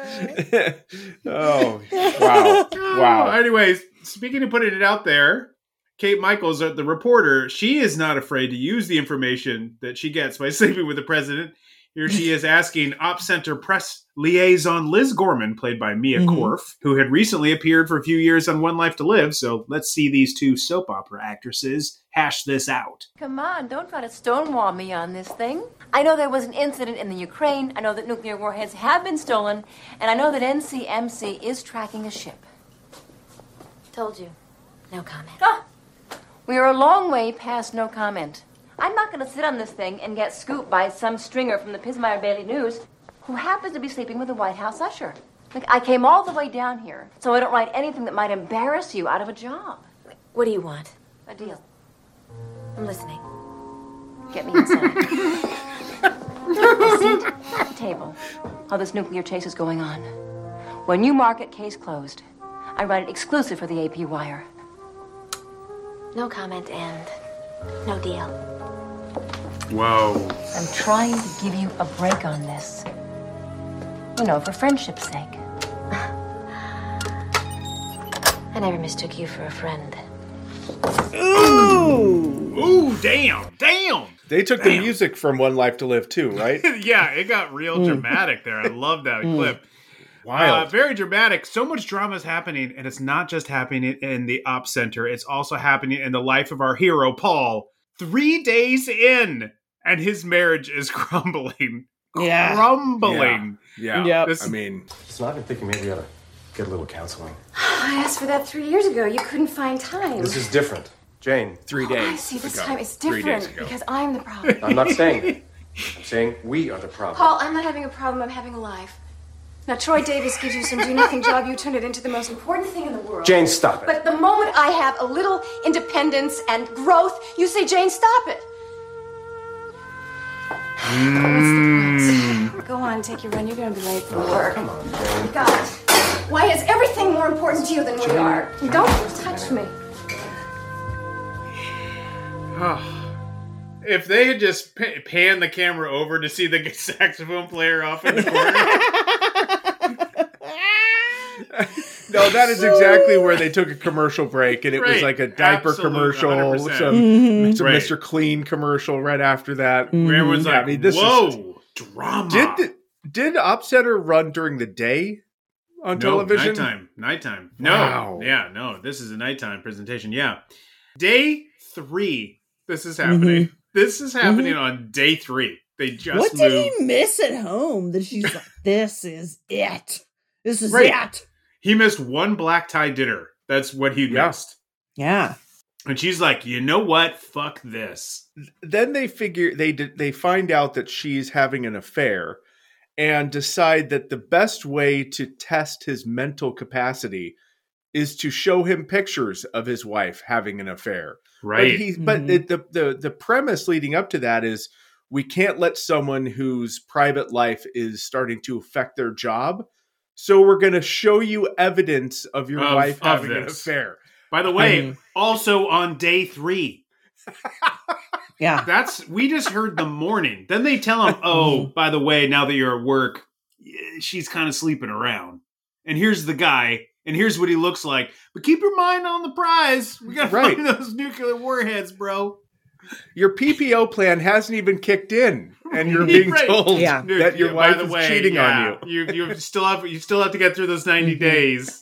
Oh, wow. Anyways, speaking of putting it out there, Kate Michaels, the reporter, she is not afraid to use the information that she gets by sleeping with the president. Here she is asking Op Center press liaison Liz Gorman, played by Mia Korf, who had recently appeared for a few years on One Life to Live. So let's see these two soap opera actresses hash this out. Come on, don't try to stonewall me on this thing. I know there was an incident in the Ukraine. I know that nuclear warheads have been stolen. And I know that NCMC is tracking a ship. Told you. No comment. Ah! We are a long way past no comment. I'm not going to sit on this thing and get scooped by some stringer from the Pismire Daily News who happens to be sleeping with a White House usher. Look, I came all the way down here so I don't write anything that might embarrass you out of a job. What do you want? A deal. I'm listening. Get me inside. A seat at the table while this nuclear chase is going on. When you mark it case closed, I write it exclusive for the AP wire. No comment and no deal. Whoa. I'm trying to give you a break on this. You know, for friendship's sake. I never mistook you for a friend. Ooh, damn. They took the music from One Life to Live too, right? Yeah, it got real dramatic there. I love that clip. Wild. Very dramatic. So much drama is happening, and it's not just happening in the Op Center. It's also happening in the life of our hero, Paul. 3 days in, and his marriage is crumbling. Yeah. Crumbling. Yeah. Yep. I mean, So I've been thinking maybe I ought to get a little counseling. I asked for that 3 years ago. You couldn't find time. This is different. Jane. 3 days. I see. This ago. time it's 3 days different ago. because I'm the problem. I'm not saying it. I'm saying we are the problem. Paul, I'm not having a problem. I'm having a life. Now, Troy Davis gives you some do-nothing job. You turn it into the most important thing in the world. Jane, stop it. But the moment I have a little independence and growth, you say, Jane, stop it. Go on, take your run. You're going to be late for work. Come on, Jane. God, why is everything more important to you than we are? Don't touch me. If they had just panned the camera over to see the saxophone player off in the corner. No, that is exactly where they took a commercial break, and it was like a diaper commercial, some Mr. Clean commercial right after that. Everyone's like, whoa, drama. Did Op Center run during the day on television? Nighttime. No. Wow. Yeah, no, this is a nighttime presentation. Yeah. Day 3, this is happening. This is happening on day 3. They just What moved. did he miss at home that she's like, this is it. This is it. He missed one black tie dinner. That's what he missed. Yeah. And she's like, you know what? Fuck this. Then they figure they find out that she's having an affair and decide that the best way to test his mental capacity is to show him pictures of his wife having an affair. Right. But the premise leading up to that is we can't let someone whose private life is starting to affect their job. So we're going to show you evidence of your wife having an affair. By the way, also on day 3. Yeah. We just heard the morning. Then they tell him, oh, by the way, now that you're at work, she's kind of sleeping around. And here's the guy, and here's what he looks like. But keep your mind on the prize. We got to find those nuclear warheads, bro. Your PPO plan hasn't even kicked in, and you're being told that your wife is cheating on you. You still have to get through those 90 days.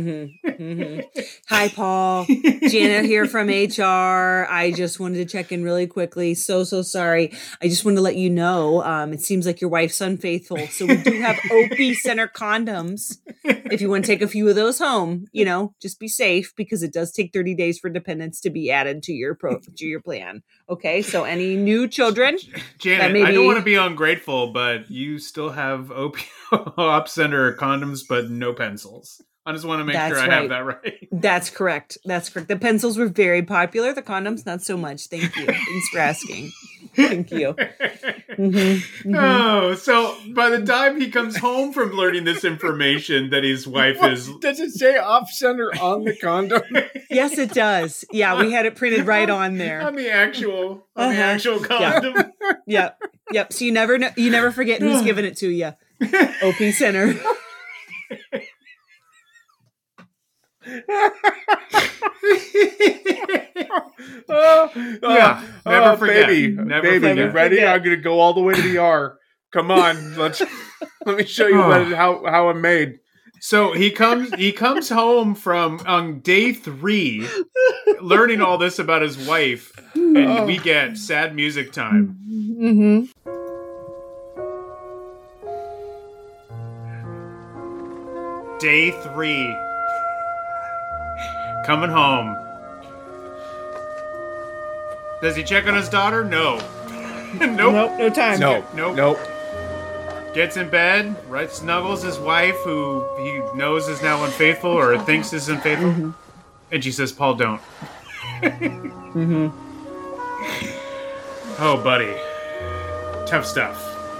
Hi, Paul. Janet here from HR. I just wanted to check in really quickly. So sorry. I just wanted to let you know, it seems like your wife's unfaithful. So we do have OP Center condoms. If you want to take a few of those home, just be safe because it does take 30 days for dependents to be added to your plan. Okay. So any new children, Janet, I don't want to be ungrateful, but you still have Op Center condoms, but no pencils. I just want to make sure I have that right. That's correct. The pencils were very popular. The condoms, not so much. Thank you. Thanks for asking. Thank you. Oh, so by the time he comes home from learning this information that his wife is... Does it say Op Center on the condom? Yes, it does. Yeah, we had it printed right on there. On the actual condom. Yeah. Yep. So you never forget who's giving it to you. OP Center. Never forget. Baby, Never you ready? forget. I'm gonna go all the way to the R. Come on, let me show you how I'm made. So he comes home from on day 3, learning all this about his wife, and we get sad music time. Day 3. Coming home. Does he check on his daughter? No. Nope. No time. Nope. Gets in bed, right? Snuggles his wife, who he knows is now unfaithful or thinks is unfaithful. And she says, Paul, don't. Oh, buddy. Tough stuff.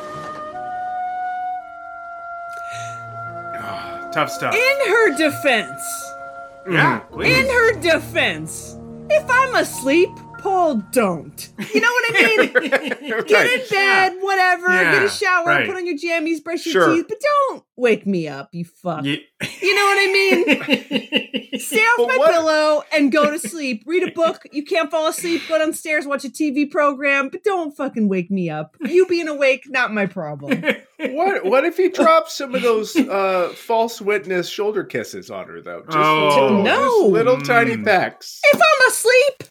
Tough stuff. In her defense. Yeah, please. In her defense, if I'm asleep, Paul, don't. You know what I mean? Get in bed, whatever, get a shower, put on your jammies, brush your teeth, but don't wake me up, you fuck. You know what I mean? Stay off my pillow and go to sleep. Read a book. You can't fall asleep, go downstairs, watch a TV program, but don't fucking wake me up. You being awake, not my problem. What if he drops some of those false witness shoulder kisses on her, though? Just little tiny pecks. If I'm asleep.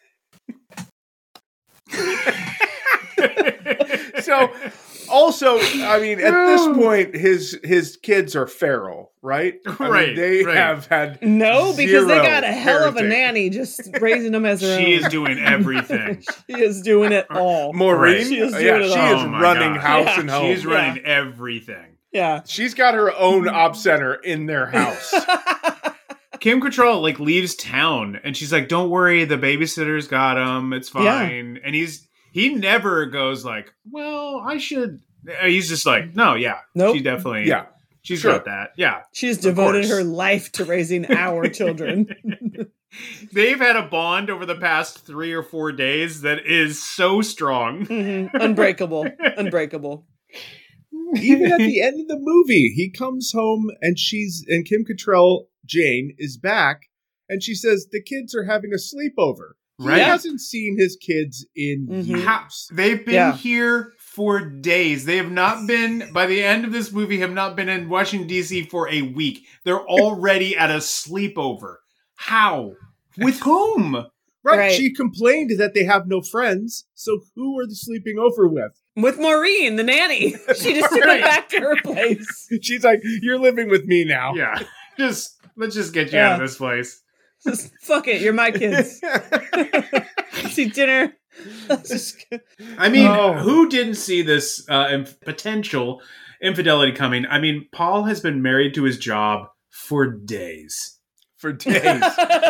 So, also, I mean, at this point, his kids are feral, right? They have had because they got a hell of a nanny just raising them as her own. She is doing everything. She is doing it all. Maureen, she is doing it all. She is running house and home. She's running everything. Yeah. She's got her own op center in their house. Kim Cattrall like leaves town and she's like, don't worry, the babysitter's got him. It's fine. And he never goes like, well, I should. He's just like, no, yeah. Nope. She definitely. Yeah. She's got that. Yeah. She's devoted her life to raising our children. They've had a bond over the past 3 or 4 days that is so strong. Mm-hmm. Unbreakable. Unbreakable. Even at the end of the movie, he comes home and Kim Cattrall, Jane, is back and she says the kids are having a sleepover. Right. He hasn't seen his kids in years. They've been here for days. They have not been, by the end of this movie, have not been in Washington, D.C. for a week. They're already at a sleepover. How? With whom? Right. She complained that they have no friends. So who are they sleeping over with? With Maureen, the nanny. She just took her back to her place. She's like, you're living with me now. Yeah. Let's just get you out of this place. Just, fuck it. You're my kids. See dinner. I mean, who didn't see this potential infidelity coming? I mean, Paul has been married to his job for days. For days.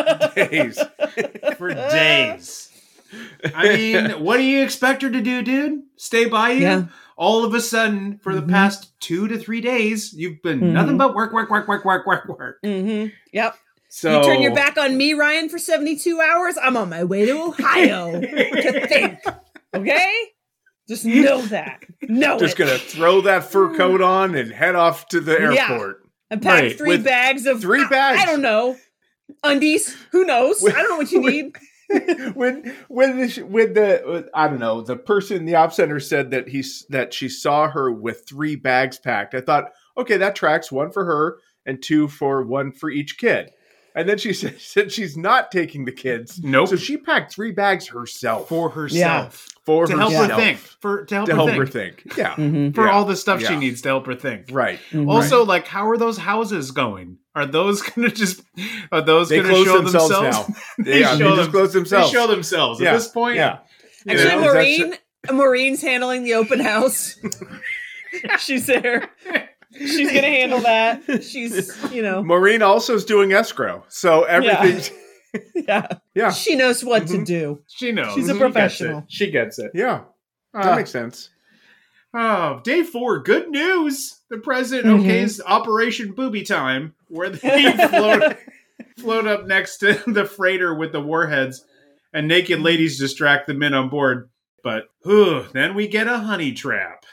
For days. I mean, what do you expect her to do, dude? Stay by you? Yeah. All of a sudden, for the past 2 to 3 days, you've been nothing but work. Mm-hmm. Yep. So you turn your back on me, Ryan, for 72 hours, I'm on my way to Ohio to think. Okay? Just know that. Just going to throw that fur coat on and head off to the airport. Yeah. And pack 3 bags of... 3 bags? I don't know. Undies? Who knows? I don't know what you need. when the I don't know, the person in the op center said that she saw her with 3 bags packed, I thought, okay, that tracks, 1 for her and 1 for each kid. And then she said she's not taking the kids. Nope. So she packed 3 bags herself. For herself. For to herself. Help her think. To help her think. Yeah. For all the stuff she needs to help her think. Right. Also, like, how are those houses going? Are those going to show themselves? Now. They just close themselves. They show themselves at this point. Yeah. Actually, Maureen's handling the open house. She's there. She's going to handle that. She's, Maureen also is doing escrow. So everything. Yeah. She knows what to do. She knows. She's a professional. She gets it. Yeah. That makes sense. Oh, day 4. Good news. The president okays Operation Booby Time, where they float up next to the freighter with the warheads, and naked ladies distract the men on board. But then we get a honey trap.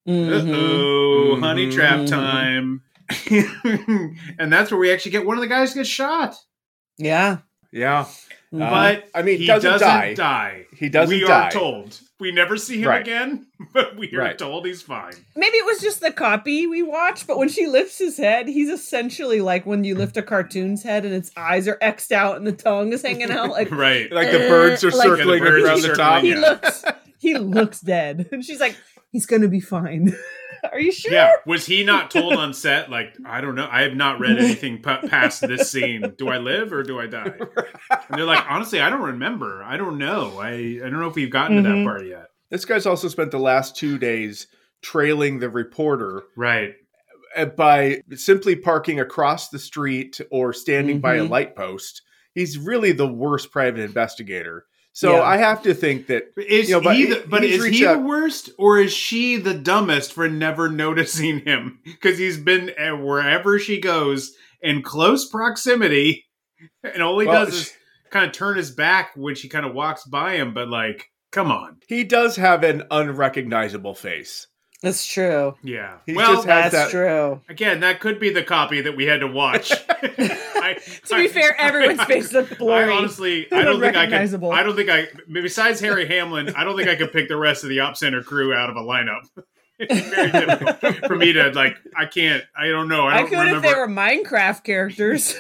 Honey trap time. And that's where we actually get one of the guys get shot. Yeah. Yeah. But I mean, he doesn't die. He doesn't we die. Are told. We never see him again, but we are told he's fine. Maybe it was just the copy we watched, but when she lifts his head, he's essentially like when you lift a cartoon's head and its eyes are X'd out and the tongue is hanging out. Like, right. Like the birds are circling around the top. He looks dead. And she's like, he's going to be fine. Are you sure? Yeah. Was he not told on set, like, I don't know. I have not read anything past this scene. Do I live or do I die? And they're like, honestly, I don't remember. I don't know. I don't know if we've gotten to that part yet. This guy's also spent the last 2 days trailing the reporter. Right. By simply parking across the street or standing by a light post. He's really the worst private investigator. So I have to think that is he the worst, or is she the dumbest for never noticing him? Because he's been wherever she goes in close proximity, and all he does is kind of turn his back when she kind of walks by him. But like, come on, he does have an unrecognizable face. That's true. Yeah. That's true. Again, that could be the copy that we had to watch. To be fair, everyone's face looks blurry. I honestly, I don't think besides Harry Hamlin, I don't think I could pick the rest of the Op Center crew out of a lineup. It's very difficult for me to, like, I don't know. I could if they were Minecraft characters.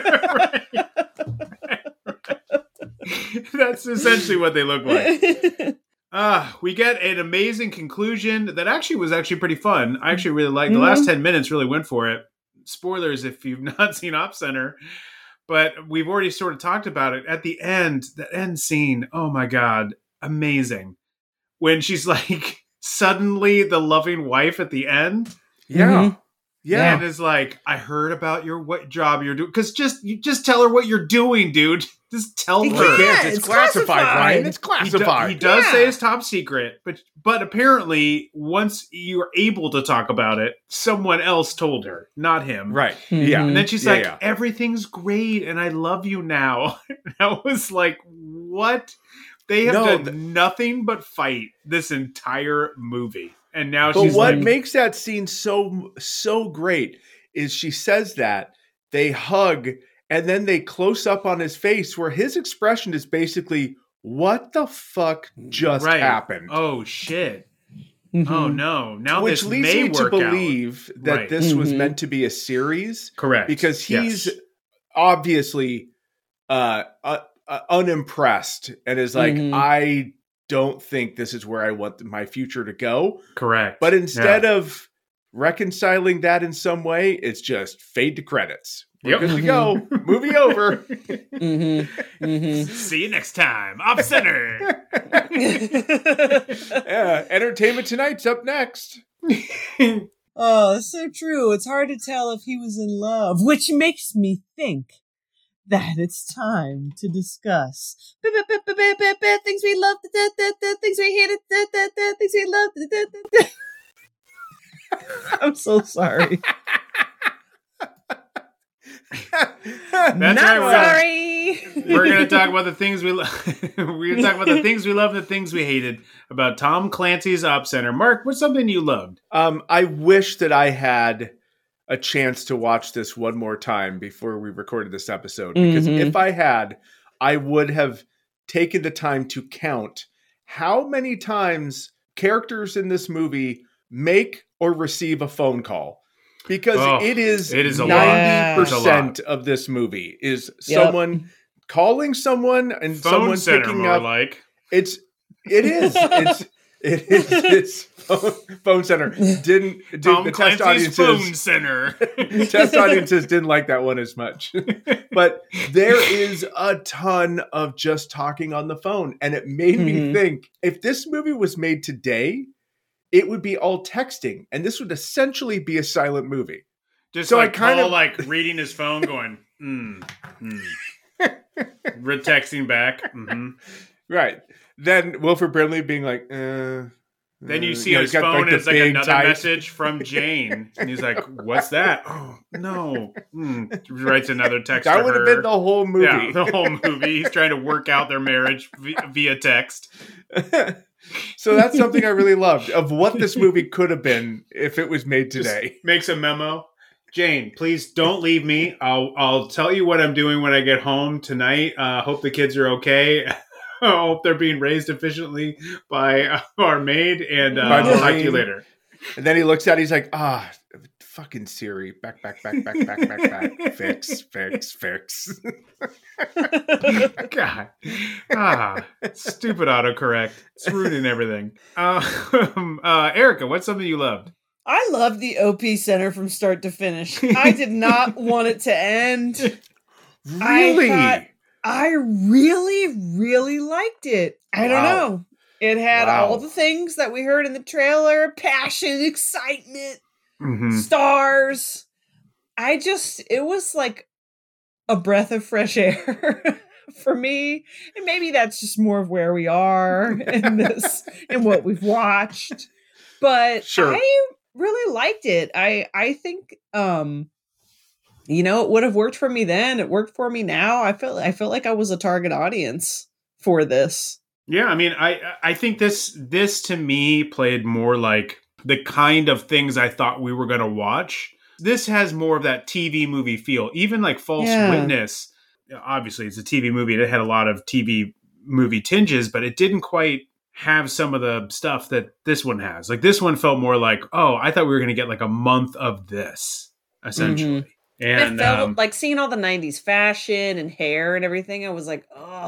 That's essentially what they look like. We get an amazing conclusion that was pretty fun. I actually really liked the last 10 minutes, really went for it. Spoilers if you've not seen Op Center, but we've already sort of talked about it. At the end, the end scene, oh my God, amazing. When she's like suddenly the loving wife at the end. Yeah. Yeah. And is like, I heard about what job you're doing. Because you just tell her what you're doing, dude. Just tell her. It's classified, Ryan. It's classified. He does say it's top secret, but apparently once you're able to talk about it, someone else told her, not him. Right. Yeah. And then she's like, everything's great and I love you now. I was like, what? They have done nothing but fight this entire movie. And now she's what like, makes that scene so great is she says that, they hug, and then they close up on his face where his expression is basically, what the fuck just happened? Oh, shit. Oh, no. Now Which this leads may me to work believe out. that this was meant to be a series. Correct. Because he's obviously unimpressed and is like, I don't think this is where I want my future to go. Correct. But instead of reconciling that in some way, it's just fade to credits. We're good to go. Movie over. See you next time. Off center. Entertainment Tonight's up next. Oh, so true. It's hard to tell if he was in love, which makes me think that it's time to discuss things we love, things we hated, things we loved. I'm so sorry. That's Not right. sorry. We're going to talk about the things we love. We're going to talk about the things we love and the things we hated about Tom Clancy's Op Center. Mark, what's something you loved? I wish that I had a chance to watch this one more time before we recorded this episode. Because if I had, I would have taken the time to count how many times characters in this movie make or receive a phone call. Because it is 90% of this movie is someone calling someone and phone someone picking up. It's phone center. Tom The Clancy's test audiences, phone center. Test audiences didn't like that one as much. But there is a ton of just talking on the phone. And it made me think, if this movie was made today, it would be all texting. And this would essentially be a silent movie. Just so like Paul reading his phone going, texting back. Right. Then Wilford Brimley being like, then you see on his phone it's like another message from Jane. And he's like, what's that? Oh, no. Writes another text that to would her. have been the whole movie. Yeah, the whole movie. He's trying to work out their marriage via text. So that's something I really loved of what this movie could have been if it was made today. Just makes a memo. Jane, please don't leave me. I'll tell you what I'm doing when I get home tonight. Hope the kids are okay. I hope they're being raised efficiently by our maid, and I'll talk to you later. And then he looks at it, he's like, fucking Siri, back, fix. God. Stupid autocorrect. It's ruining everything. Erica, what's something you loved? I loved the OP Center from start to finish. I did not want it to end. Really? I really, really liked it. I don't know. It had all the things that we heard in the trailer: passion, excitement, stars. It was like a breath of fresh air for me. And maybe that's just more of where we are in this and what we've watched. But I really liked it. I think it would have worked for me then. It worked for me now. I feel like I was a target audience for this. Yeah, I mean, I think this to me played more like the kind of things I thought we were going to watch. This has more of that TV movie feel. Even like False Witness, obviously it's a TV movie. It had a lot of TV movie tinges, but it didn't quite have some of the stuff that this one has. Like this one felt more like, I thought we were going to get like a month of this, essentially. And it felt like seeing all the 90s fashion and hair and everything. I was like,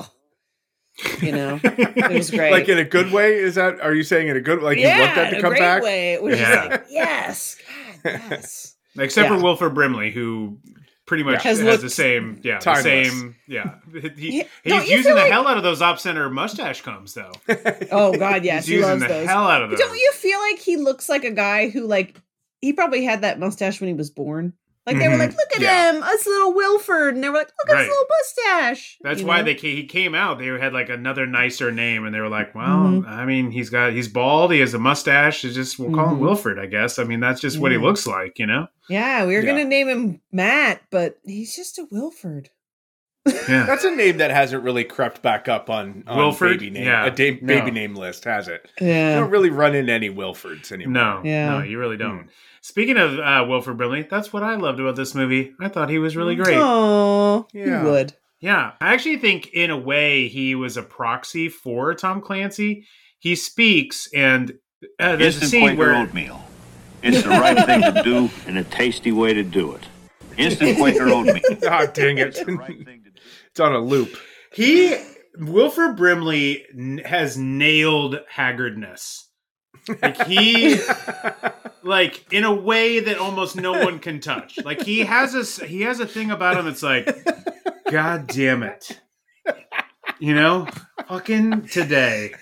it was great. Like in a good way? Are you saying in a good way? Like you want that to come back? Way. It was just like, yes. God, yes. Except for Wilford Brimley, who pretty much has the same, He's using the hell out of those Op Center mustache combs, though. Oh God, yes, he's using the hell out of those. Don't you feel like he looks like a guy who like he probably had that mustache when he was born. Like they were like, look at him, us little Wilford, and they were like, look at his little mustache. That's why he came out. They had like another nicer name, and they were like, well, I mean, he's bald, he has a mustache. It's just we'll call him Wilford, I guess. I mean, that's just what he looks like, you know. Yeah, we were gonna name him Matt, but he's just a Wilford. Yeah, that's a name that hasn't really crept back up on Wilford. Baby name, baby name list, has it? Yeah, you don't really run into any Wilfords anymore. No, you really don't. Speaking of Wilford Brimley, that's what I loved about this movie. I thought he was really great. Oh, you would. Yeah, I actually think in a way he was a proxy for Tom Clancy. He speaks, and there's a scene where oatmeal. It's the right thing to do and a tasty way to do it. Instant Quaker oatmeal. Oh, dang it. It's on a loop. Wilford Brimley has nailed haggardness. Like he, like in a way that almost no one can touch. Like he has a thing about him that's like, God damn it. You know, fucking today.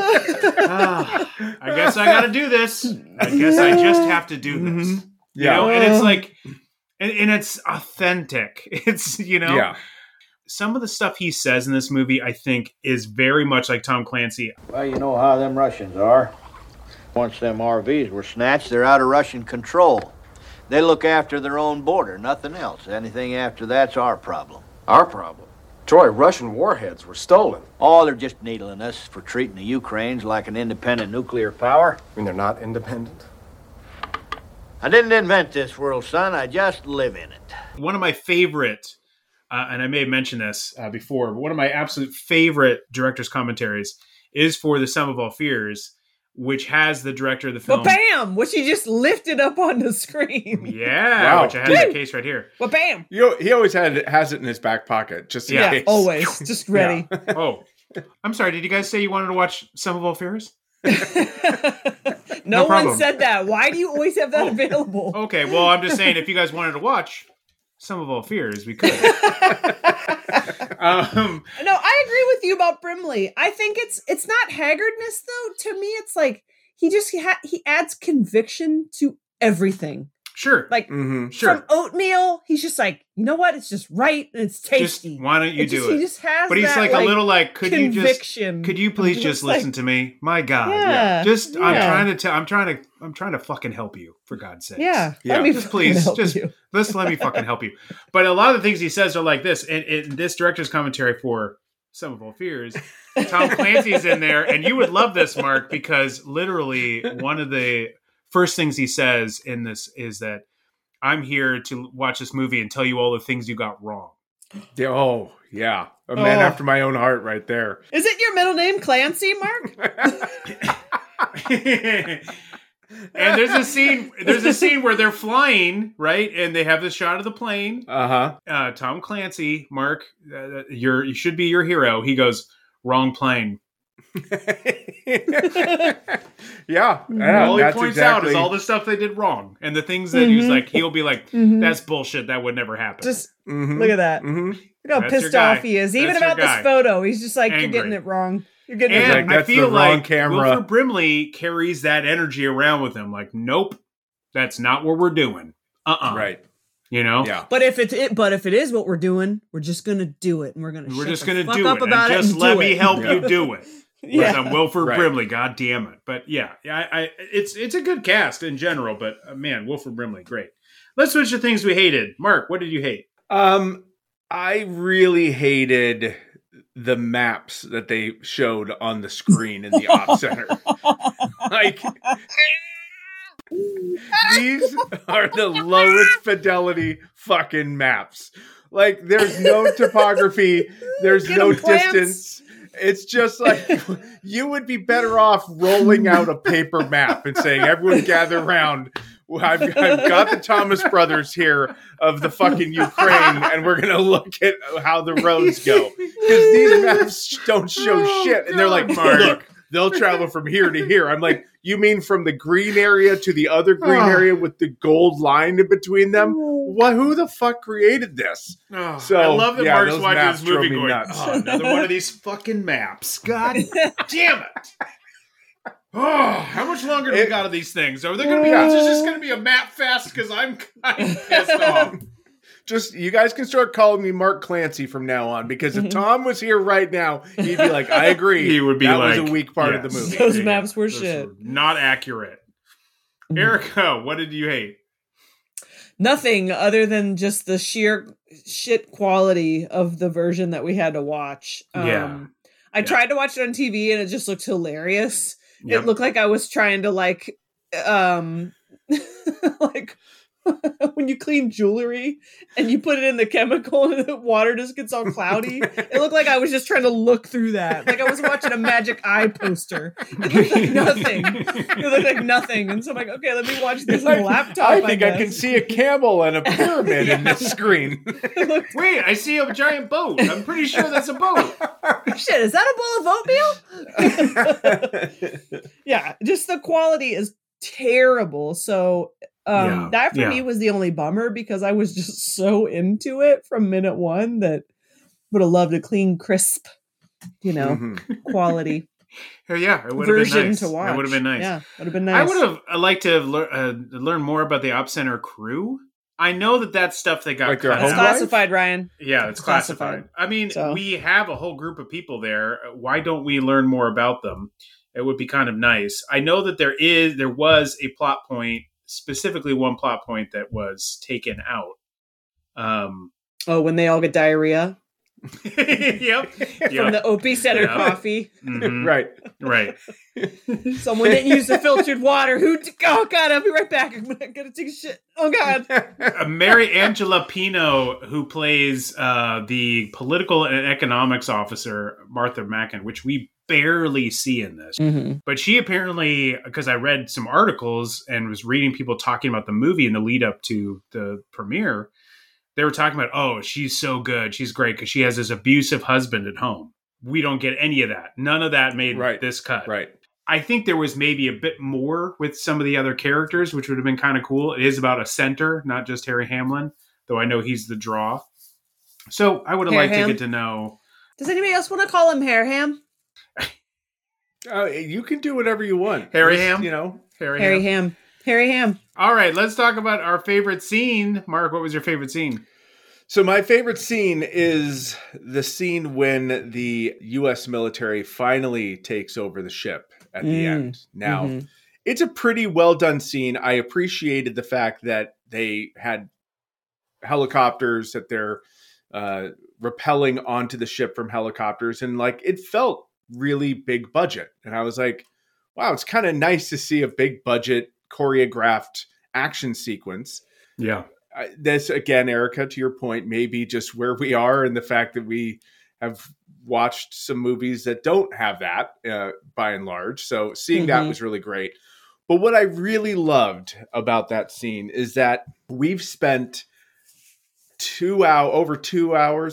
I guess I got to do this. I guess I just have to do this. You know, and it's like, and it's authentic. It's, you know, some of the stuff he says in this movie, I think, is very much like Tom Clancy. Well, you know how them Russians are. Once them RVs were snatched, they're out of Russian control. They look after their own border, nothing else. Anything after that's our problem. Our problem? Troy, Russian warheads were stolen. Oh, they're just needling us for treating the Ukrainians like an independent nuclear power. I mean, they're not independent? I didn't invent this world, son. I just live in it. One of my favorite, and I may have mentioned this before, but one of my absolute favorite director's commentaries is for The Sum of All Fears, which has the director of the film. Well, bam! Which he just lifted up on the screen. Yeah, which I have that case right here. Well, bam! He always has it in his back pocket, just in case. Always, just ready. Yeah. Oh, I'm sorry. Did you guys say you wanted to watch Sum of All Fears? No one said that. Why do you always have that available? Okay, well, I'm just saying if you guys wanted to watch Sum of All Fears, we could. No, I agree with you about Brimley. I think it's not haggardness though. To me, it's like he adds conviction to everything. Sure, like from oatmeal, he's just like, you know what? It's just right and it's tasty. Just, why don't you do it? He just has. But he's that, like a little like, could conviction. you please just listen to me? My God, I'm trying to fucking help you, for God's sake. Yeah. Just please, let me fucking help you. But a lot of the things he says are like this, and in this director's commentary for Sum of All Fears, Tom Clancy's in there, and you would love this, Mark, because literally one of the first things he says in this is that I'm here to watch this movie and tell you all the things you got wrong. Oh, yeah. A man after my own heart right there. Is it your middle name, Clancy, Mark? And there's a scene where they're flying, right? And they have this shot of the plane. Tom Clancy, Mark, you should be your hero. He goes, wrong plane. Yeah. All he points out is all the stuff they did wrong, and the things that he'll be like, that's bullshit. That would never happen. Just look at that. Look how pissed off he is. Even about this photo, he's just like, you're getting it wrong. You're getting it wrong. I feel like Wilford Brimley carries that energy around with him. Like, nope, that's not what we're doing. Right. You know? Yeah. But if it is what we're doing, we're just gonna do it, and we're gonna do it. And just let me help you do it. Because I'm Wilford Right. Brimley, God damn it. But yeah, it's a good cast in general, but man, Wilford Brimley, great. Let's switch to things we hated. Mark, what did you hate? I really hated the maps that they showed on the screen in the op center. Like, these are the lowest fidelity fucking maps. Like, there's no topography, there's no distance. It's just like, you would be better off rolling out a paper map and saying, everyone gather around. I've got the Thomas brothers here of the fucking Ukraine, and we're going to look at how the roads go. Because these maps don't show shit. And they're like, look, they'll travel from here to here. I'm like, you mean from the green area to the other green area with the gold line in between them? Who the fuck created this? So I love that Mark's watching this movie going, another one of these fucking maps. God damn it. How much much longer do we got of these things? Are they going to be? Is this just going to be a map fest? Because I'm kind of pissed off. Just, you guys can start calling me Mark Clancy from now on, because if Tom was here right now, he'd be like, I agree. He would be that like, was a weak part of the movie. Those maps were shit. Not accurate. Erica, what did you hate? Nothing other than just the sheer shit quality of the version that we had to watch. I tried to watch it on TV and it just looked hilarious. Yep. It looked like I was trying to like when you clean jewelry and you put it in the chemical and the water just gets all cloudy. It looked like I was just trying to look through that. Like I was watching a Magic Eye poster. It looked like nothing. It looked like nothing. And so I'm like, okay, let me watch this on the laptop. I think I can see a camel and a pyramid in this screen. Wait, I see a giant boat. I'm pretty sure that's a boat. Shit, is that a bowl of oatmeal? Yeah, just the quality is terrible. So that for me was the only bummer, because I was just so into it from minute one that would have loved a clean, crisp, quality. Yeah, it would have been nice. To watch. It would have been nice. Yeah, would have been nice. I would have liked to learn more about the Op Center crew. I know that stuff they got cut out. Classified, Ryan. Yeah, it's classified. I mean, we have a whole group of people there. Why don't we learn more about them? It would be kind of nice. I know that there was a plot point, specifically one plot point that was taken out. When they all get diarrhea. Yep. From the Opie Center coffee. Mm-hmm. Right. Someone didn't use the filtered water. Oh God, I'll be right back. I'm gonna take a shit. Oh God. Mary Angela Pino, who plays the political and economics officer, Martha Mackin, which we barely see in this. Mm-hmm. But she apparently, because I read some articles and was reading people talking about the movie in the lead up to the premiere, they were talking about, oh, she's so good. She's great because she has this abusive husband at home. We don't get any of that. None of that made this cut. Right. I think there was maybe a bit more with some of the other characters, which would have been kind of cool. It is about a center, not just Harry Hamlin, though I know he's the draw. So I would have liked to get to know. Does anybody else want to call him Hair Ham? You can do whatever you want. Harry Ham? Harry Ham. All right, let's talk about our favorite scene. Mark, what was your favorite scene? So my favorite scene is the scene when the U.S. military finally takes over the ship at the end. Now, it's a pretty well done scene. I appreciated the fact that they had helicopters that they're rappelling onto the ship from helicopters, and like it felt really big budget. And I was like, wow, it's kind of nice to see a big budget choreographed action sequence. Yeah. This, again, Erica, to your point, maybe just where we are and the fact that we have watched some movies that don't have that by and large. So seeing that was really great. But what I really loved about that scene is that we've spent almost 2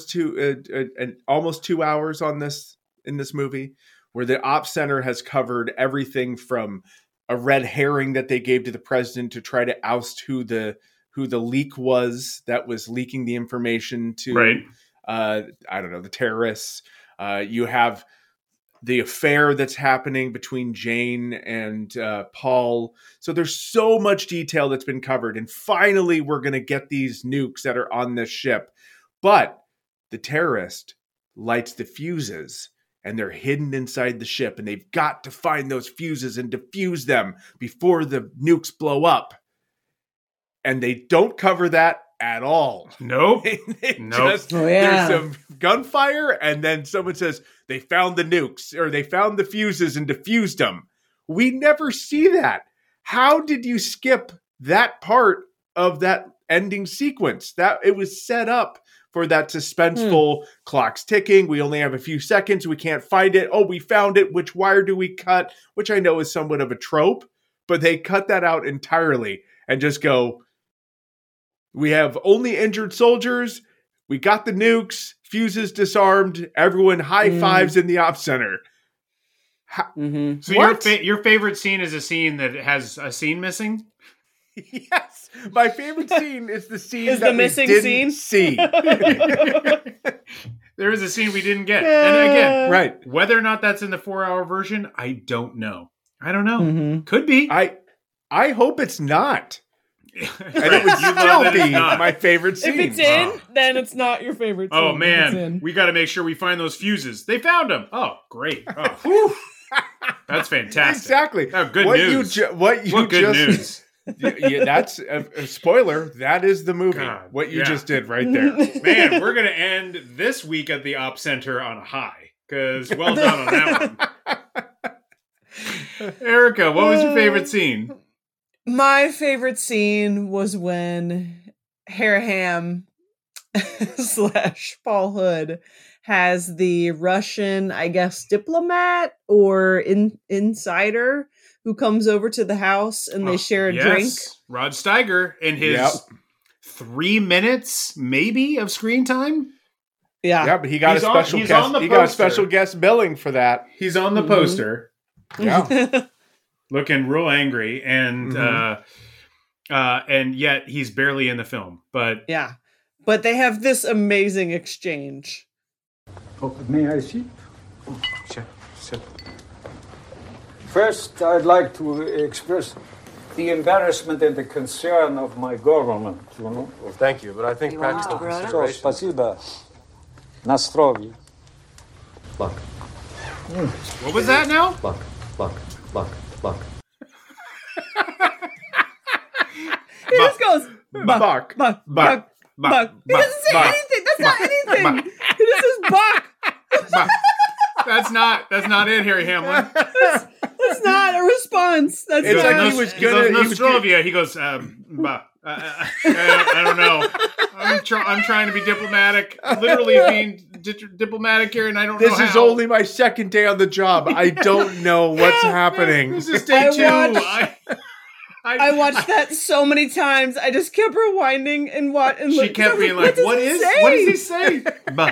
hours on this in this movie, where the Op Center has covered everything from a red herring that they gave to the president to try to oust who the leak was that was leaking the information to, I don't know, the terrorists. You have the affair that's happening between Jane and Paul. So there's so much detail that's been covered. And finally, we're going to get these nukes that are on this ship. But the terrorist lights the fuses, and they're hidden inside the ship. And they've got to find those fuses and defuse them before the nukes blow up. And they don't cover that at all. Nope. There's some gunfire, and then someone says they found the nukes, or they found the fuses and defused them. We never see that. How did you skip that part of that ending sequence? That it was set up for that suspenseful clock's ticking. We only have a few seconds. We can't find it. Oh, we found it. Which wire do we cut? Which I know is somewhat of a trope, but they cut that out entirely and just go, we have only injured soldiers. We got the nukes, fuses disarmed. Everyone high fives in the Op Center. So your favorite scene is a scene that has a scene missing? Yes, my favorite scene is the scene is that the missing we didn't scene? see. There is a scene we didn't get, and again, right? Whether or not that's in the 4-hour version, I don't know. I don't know. Mm-hmm. Could be. I hope it's not. And it would still be my favorite scene. If it's in, then it's not your favorite scene. Oh, man. We got to make sure we find those fuses. They found them. Oh, great. Oh, whew. That's fantastic. Exactly. Oh, good news. What good news. Yeah, that's a spoiler. That is the movie. God, what you just did right there. Man, we're going to end this week at the Op Center on a high. Because well done on that one. Erica, what was your favorite scene? My favorite scene was when Haraham / Paul Hood has the Russian, I guess, diplomat or insider who comes over to the house and they share a drink. Rod Steiger in his 3 minutes, maybe, of screen time. Yeah, but he got a special guest. He got a special guest billing for that. He's on the poster. Yeah, looking real angry, and yet he's barely in the film. But but they have this amazing exchange. Oh, may I sit? Oh, sure. First, I'd like to express the embarrassment and the concern of my government, you know. Well, thank you, but I think practical consideration... So, spasiba. Nastrovi. Buck. What was that now? Buck. He just goes, buck. He doesn't say anything. That's not anything. He just says buck. That's not it, Harry Hamlin. That's not a response. That's it's not. like he was gonna. Nostrovia. He goes, I don't know. I'm trying to be diplomatic. Literally being diplomatic here, and I don't know how. This is only my second day on the job. I don't know what's happening. This is day 2. I watched that so many times. I just kept rewinding and she kept being like, what does he say? Buh.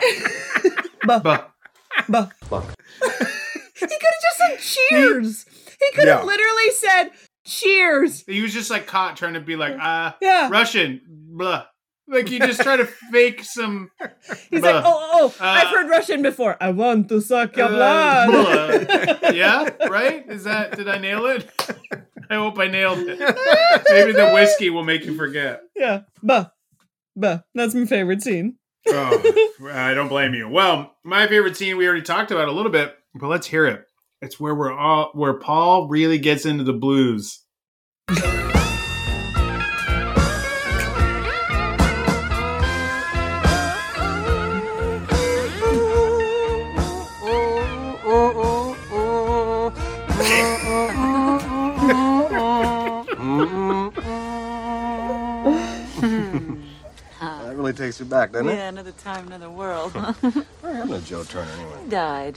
He could have just said cheers. He could have literally said cheers. He was just like caught trying to be like, Russian, blah. Like you just try to fake some. He's like, I've heard Russian before. I want to suck your blood. Yeah, right? Did I nail it? I hope I nailed it. Maybe the whiskey will make you forget. Yeah. Buh. That's my favorite scene. Oh, I don't blame you. Well, my favorite scene we already talked about a little bit, but let's hear it. It's where Paul really gets into the blues. That really takes you back, doesn't it? Yeah, another time, another world. Where happened to Joe Turner anyway? He died.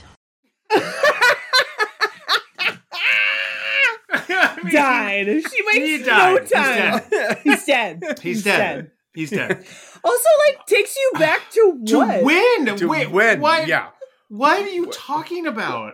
Died. She wastes no time. He's dead. He's dead. Also, takes you back to what? To win. What are you talking about?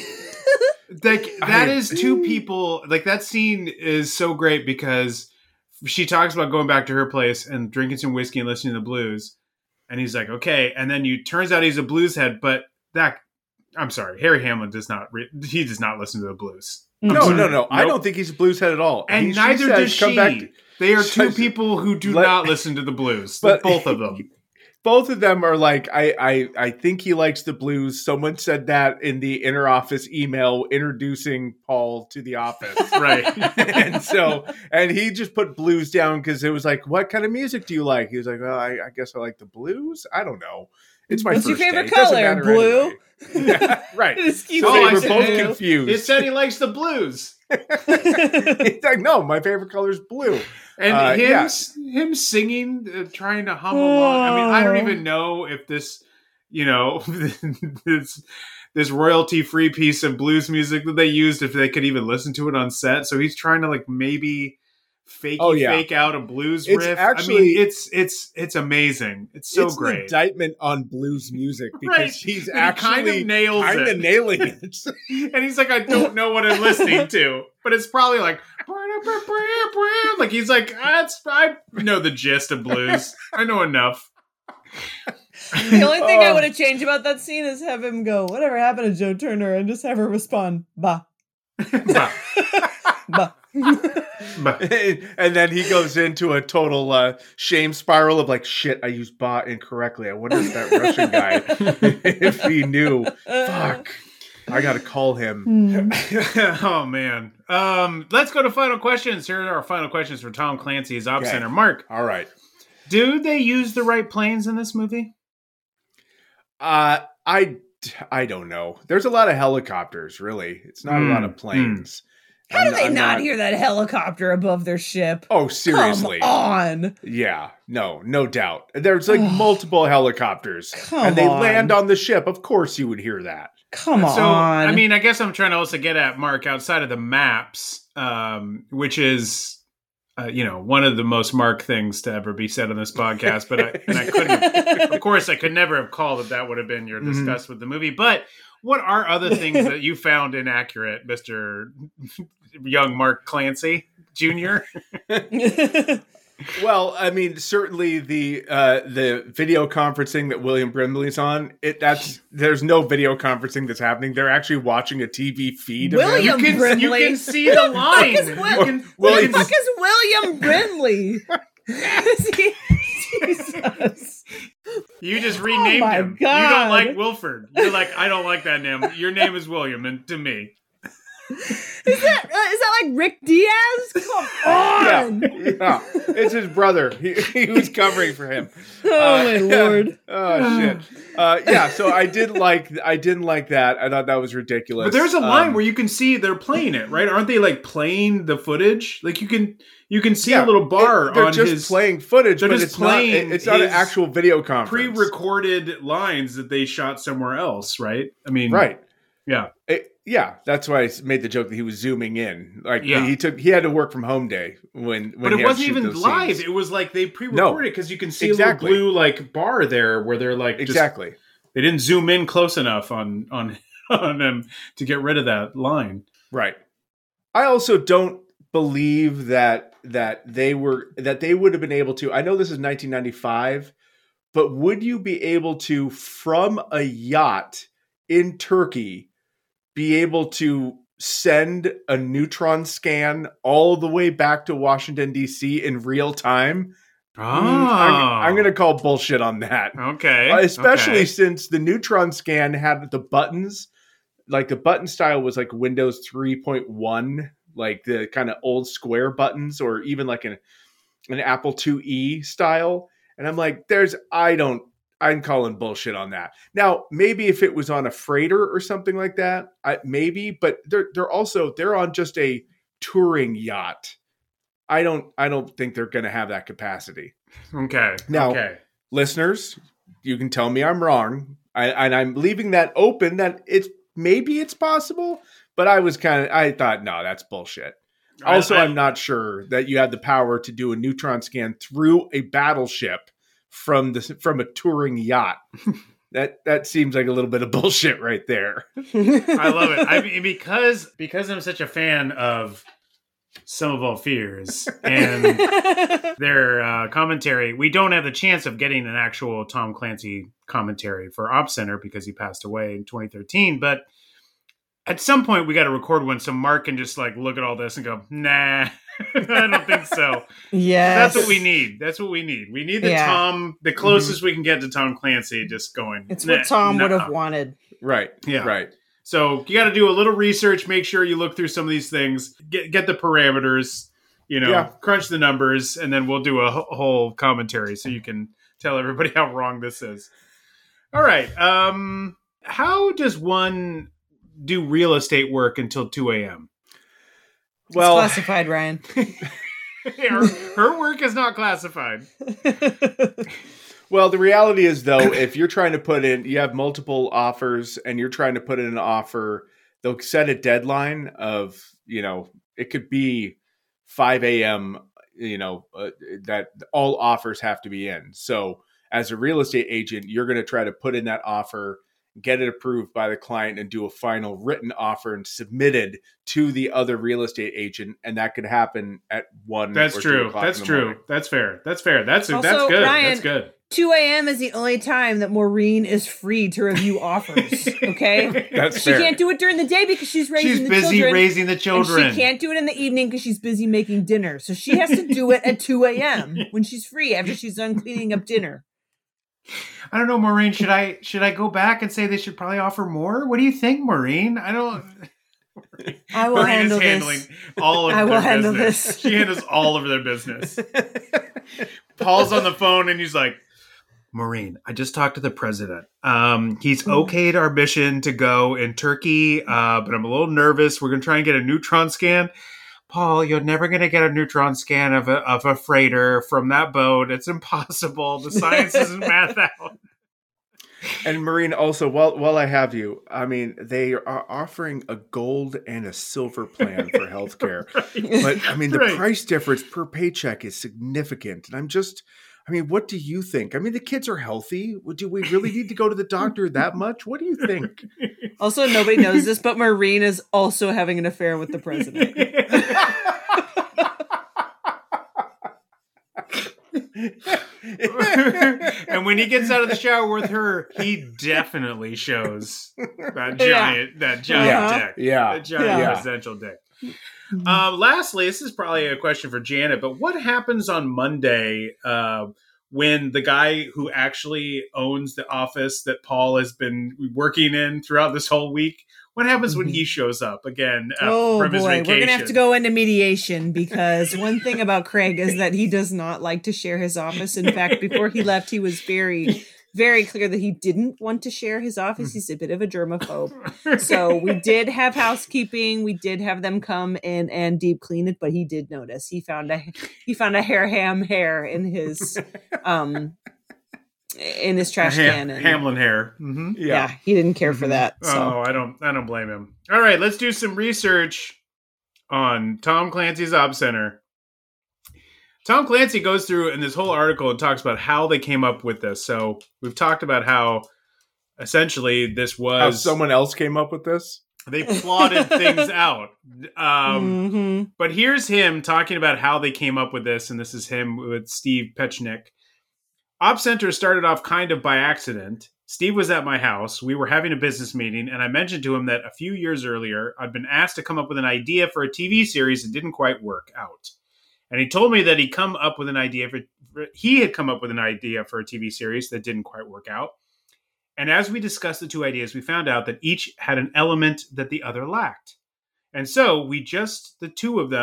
That is two people. Like that scene is so great because she talks about going back to her place and drinking some whiskey and listening to the blues. And he's like, okay. And then turns out he's a blues head, but I'm sorry. Harry Hamlin does not listen to the blues. No. Nope. I don't think he's a blues head at all. And neither does she. They are two people who do not listen to the blues. Both of them. Both of them are like, I think he likes the blues. Someone said that in the interoffice email introducing Paul to the office. Right. and he just put blues down because it was like, what kind of music do you like? He was like, well, I guess I like the blues. I don't know. It's my What's first your favorite day. color? Blue? Anyway. Yeah, right. They were both confused. It said he likes the blues. He's like, no, my favorite color is blue. And him singing, trying to hum along. I mean, I don't even know if this, this royalty-free piece of blues music that they used, if they could even listen to it on set. So he's trying to maybe fake out a blues riff. Actually, it's amazing. It's so great. An indictment on blues music because he's actually kind of nailing it. And he's like, I don't know what I'm listening to, but it's probably like he's like, I know the gist of blues. I know enough. The only thing I would have changed about that scene is have him go, whatever happened to Joe Turner, and just have her respond, bah. And then he goes into a total shame spiral of like, shit, I used ba incorrectly. I wonder if that Russian guy, if he knew. Fuck. I got to call him. Oh, man. Let's go to final questions. Here are our final questions for Tom Clancy's Op Center. Mark. All right. Do they use the right planes in this movie? I don't know. There's a lot of helicopters, really. It's not a lot of planes. How do they not hear that helicopter above their ship? Oh, seriously. Come on. Yeah, no doubt. There's like multiple helicopters. Come they on. land on the ship. Of course you would hear that. Come on. So, I mean, I guess I'm trying to also get at, Mark, outside of the maps, which is, one of the most Mark things to ever be said on this podcast. But I couldn't, of course, I could never have called that would have been your disgust with the movie. But what are other things that you found inaccurate, Mr. Young Mark Clancy Jr.? Well, I mean, certainly the video conferencing that William Brimley's on, there's no video conferencing that's happening. They're actually watching a TV feed. William Brimley. You can see the line. Who the fuck is William Brimley? Jesus. You just renamed him. God. You don't like Wilford. You're like, I don't like that name. Your name is William, and to me. Is that like Rick Diaz? Come on. Yeah. It's his brother. He was covering for him. Oh my lord. Oh shit. So I didn't like that. I thought that was ridiculous. But there's a line where you can see they're playing it, right? Aren't they like playing the footage? Like you can see a little bar they're on just his playing footage, they're but just it's playing not. It's not an his actual video conference. Pre-recorded lines that they shot somewhere else, right? I mean, right? Yeah. Yeah, that's why I made the joke that he was zooming in. Like he had to work from home day when. But it wasn't even live. It was like they pre-recorded because you can see a little blue like bar there where they're like exactly. They didn't zoom in close enough on them to get rid of that line. Right. I also don't believe that they would have been able to. I know this is 1995, but would you be able to, from a yacht in Turkey, be able to send a neutron scan all the way back to Washington, D.C. in real time? I'm going to call bullshit on that. Okay. Especially since the neutron scan had the buttons, like the button style was like Windows 3.1, like the kind of old square buttons, or even like an Apple IIe style. And I'm like, I'm calling bullshit on that. Now, maybe if it was on a freighter or something like that, maybe, but they're on just a touring yacht. I don't think they're going to have that capacity. Okay. Now, listeners, you can tell me I'm wrong. And I'm leaving that open that maybe it's possible, but I thought, no, that's bullshit. Also, I'm not sure that you had the power to do a neutron scan through a battleship from a touring yacht. That seems like a little bit of bullshit right there. I love it. I mean, because I'm such a fan of Some of All Fears and their commentary, we don't have the chance of getting an actual Tom Clancy commentary for Op Center because he passed away in 2013. But at some point, we got to record one so Mark can just like look at all this and go, nah, I don't think so. Yeah, that's what we need. We need the closest we can get to Tom Clancy just going. It's what Tom would have wanted. Right. Yeah. Right. So you got to do a little research. Make sure you look through some of these things. Get the parameters. Crunch the numbers, and then we'll do a whole commentary so you can tell everybody how wrong this is. All right. How does one do real estate work until 2 a.m.? Well, it's classified, Ryan. her work is not classified. Well, the reality is, though, if you're trying to put in, you have multiple offers and you're trying to put in an offer, they'll set a deadline of, it could be 5 a.m., that all offers have to be in. So as a real estate agent, you're going to try to put in that offer get it approved by the client, and do a final written offer and submit it to the other real estate agent. And that could happen at 1 That's or 2 true. o'clock That's in the true. morning. That's fair. That's fair. That's Also, good. Ryan, That's good. 2 a.m. is the only time that Maureen is free to review offers. Okay, That's she fair. can't do it during the day because she's raising the busy children. raising the children. And she can't do it in the evening because she's busy making dinner. So she has to do it at 2 a.m. when she's free after she's done cleaning up dinner. I don't know, Maureen. Should I go back and say they should probably offer more? What do you think, Maureen? I don't. I will Maureen handle is handling this. all of I will their handle business. this. She handles all of their business. Paul's on the phone and he's like, Maureen, I just talked to the president. He's okayed our mission to go in Turkey, but I'm a little nervous. We're going to try and get a neutron scan. Paul, you're never going to get a neutron scan of a freighter from that boat. It's impossible. The science doesn't math out. And Maureen, also, while I have you, I mean, they are offering a gold and a silver plan for healthcare. Right. But I mean, the Right. price difference per paycheck is significant. And I mean, what do you think? I mean, the kids are healthy. Do we really need to go to the doctor that much? What do you think? Also, nobody knows this, but Maureen is also having an affair with the president. And when he gets out of the shower with her, he definitely shows that giant dick. Yeah. That giant presidential dick. Lastly, this is probably a question for Janet, but what happens on Monday when the guy who actually owns the office that Paul has been working in throughout this whole week, what happens when he shows up again from his vacation? We're going to have to go into mediation because one thing about Craig is that he does not like to share his office. In fact, before he left, he was very, very clear that he didn't want to share his office. He's a bit of a germaphobe. So we did have housekeeping. We did have them come in and deep clean it, but he did notice. He found a hair in his trash can. And, Hamlin hair. Mm-hmm. Yeah, he didn't care for that. So. Oh, I don't blame him. All right, let's do some research on Tom Clancy's Op Center. Tom Clancy goes through in this whole article and talks about how they came up with this. So we've talked about how essentially this was... How someone else came up with this? They plotted things out. But here's him talking about how they came up with this, and this is him with Steve Petchnik. Op Center started off kind of by accident. Steve was at my house. We were having a business meeting, and I mentioned to him that a few years earlier, I'd been asked to come up with an idea for a TV series that didn't quite work out. And he told me that he had come up with an idea for a TV series that didn't quite work out. And as we discussed the two ideas, we found out that each had an element that the other lacked. And so we just put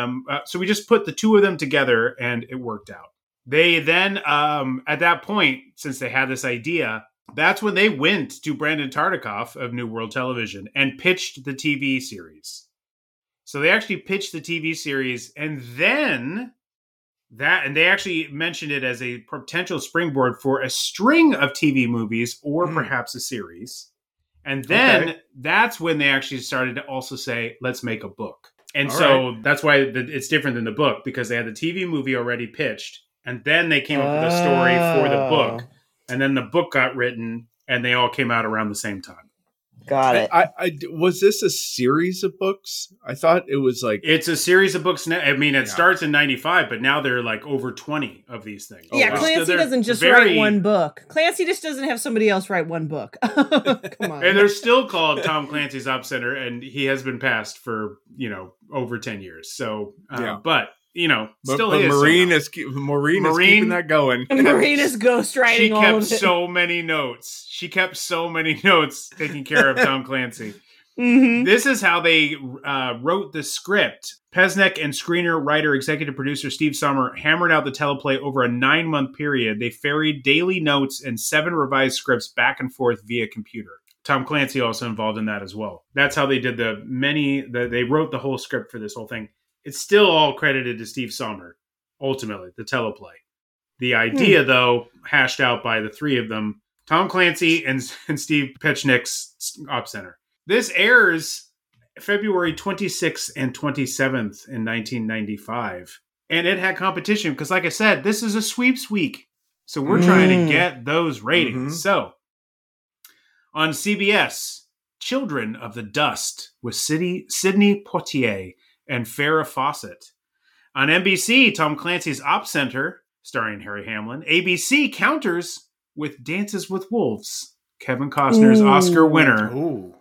the two of them together, and it worked out. They then, at that point, since they had this idea, that's when they went to Brandon Tartikoff of New World Television and pitched the TV series. So they actually pitched the TV series, and then they actually mentioned it as a potential springboard for a string of TV movies or perhaps a series. And then that's when they actually started to also say, let's make a book. And that's why it's different than the book, because they had the TV movie already pitched. And then they came up with a story for the book. And then the book got written, and they all came out around the same time. Got it. Was this a series of books? I thought it was like... It's a series of books now. I mean, it starts in 95, but now there are like over 20 of these things. Yeah, Clancy doesn't just write one book. Clancy just doesn't have somebody else write one book. Come on. And they're still called Tom Clancy's Op Center, and he has been passed for, over 10 years. So, but... Maureen is keeping that going. Maureen is ghostwriting all of it. She kept so many notes taking care of Tom Clancy. Mm-hmm. This is how they wrote the script. Pesnik and screener, writer, executive producer Steve Sommer hammered out the teleplay over a 9-month period. They ferried daily notes and 7 revised scripts back and forth via computer. Tom Clancy also involved in that as well. That's how they did they wrote the whole script for this whole thing. It's still all credited to Steve Sommer, ultimately, the teleplay. The idea, though, hashed out by the three of them, Tom Clancy and Steve Petchnik's Op Center. This airs February 26th and 27th in 1995. And it had competition because, like I said, this is a sweeps week. So we're trying to get those ratings. So On CBS, Children of the Dust with Sidney Poitier and Farrah Fawcett. On NBC, Tom Clancy's Op Center, starring Harry Hamlin. ABC counters with Dances with Wolves. Kevin Costner's Oscar winner. Ooh.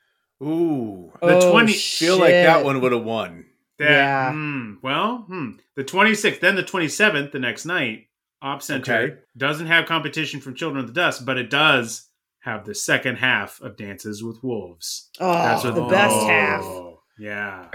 Feel like that one would have won. The 26th, then the 27th, the next night, Op Center doesn't have competition from Children of the Dust, but it does have the second half of Dances with Wolves. Oh, the best half. Yeah.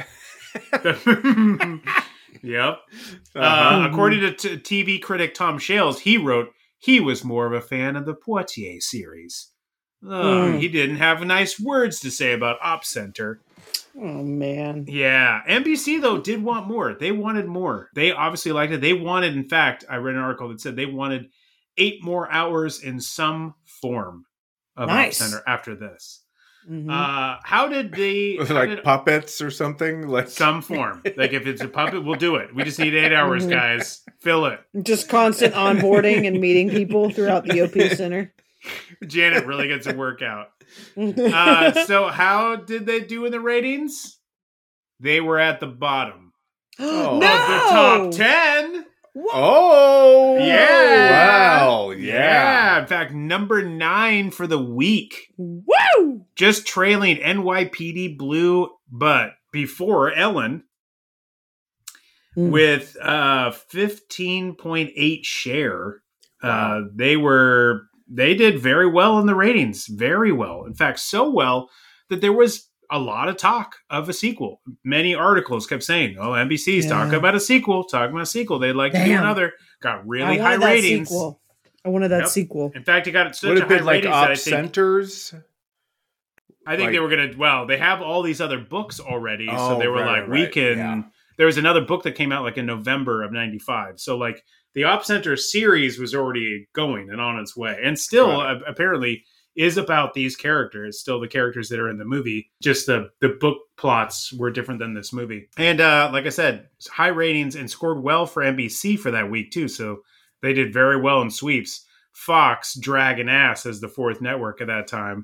Yep. According to TV critic Tom Shales, he wrote he was more of a fan of the Poitier series. He didn't have nice words to say about Op Center. Oh, man. Yeah. NBC, though, did want more. They wanted more. They obviously liked it. They wanted, in fact, I read an article that said they wanted 8 more hours in some form of Op Center after this. Mm-hmm. How did they... puppets or something? Like some form. Like, if it's a puppet, we'll do it. We just need 8 hours, guys. Fill it. Just constant onboarding and meeting people throughout the OP Center. Janet really gets a workout. So how did they do in the ratings? They were at the bottom of the top 10. Oh, yeah! Wow, yeah. In fact, number 9 for the week. Woo! Just trailing NYPD Blue, but before Ellen, with 15.8 share. Wow. They did very well in the ratings. Very well. In fact, so well that there was a lot of talk of a sequel. Many articles kept saying, NBC's talking about a sequel. They'd like to do another. Got really high ratings. Sequel. I wanted that sequel. In fact, it got such a high rating that I think... Centers? I think they were going to... they have all these other books already. So they were we can... Yeah. There was another book that came out in November of 95. So the Op Center series was already going and on its way. And still, apparently, is about these characters. Still the characters that are in the movie. Just the book plots were different than this movie. And like I said, high ratings and scored well for NBC for that week, too. So they did very well in sweeps. Fox dragging ass as the fourth network at that time.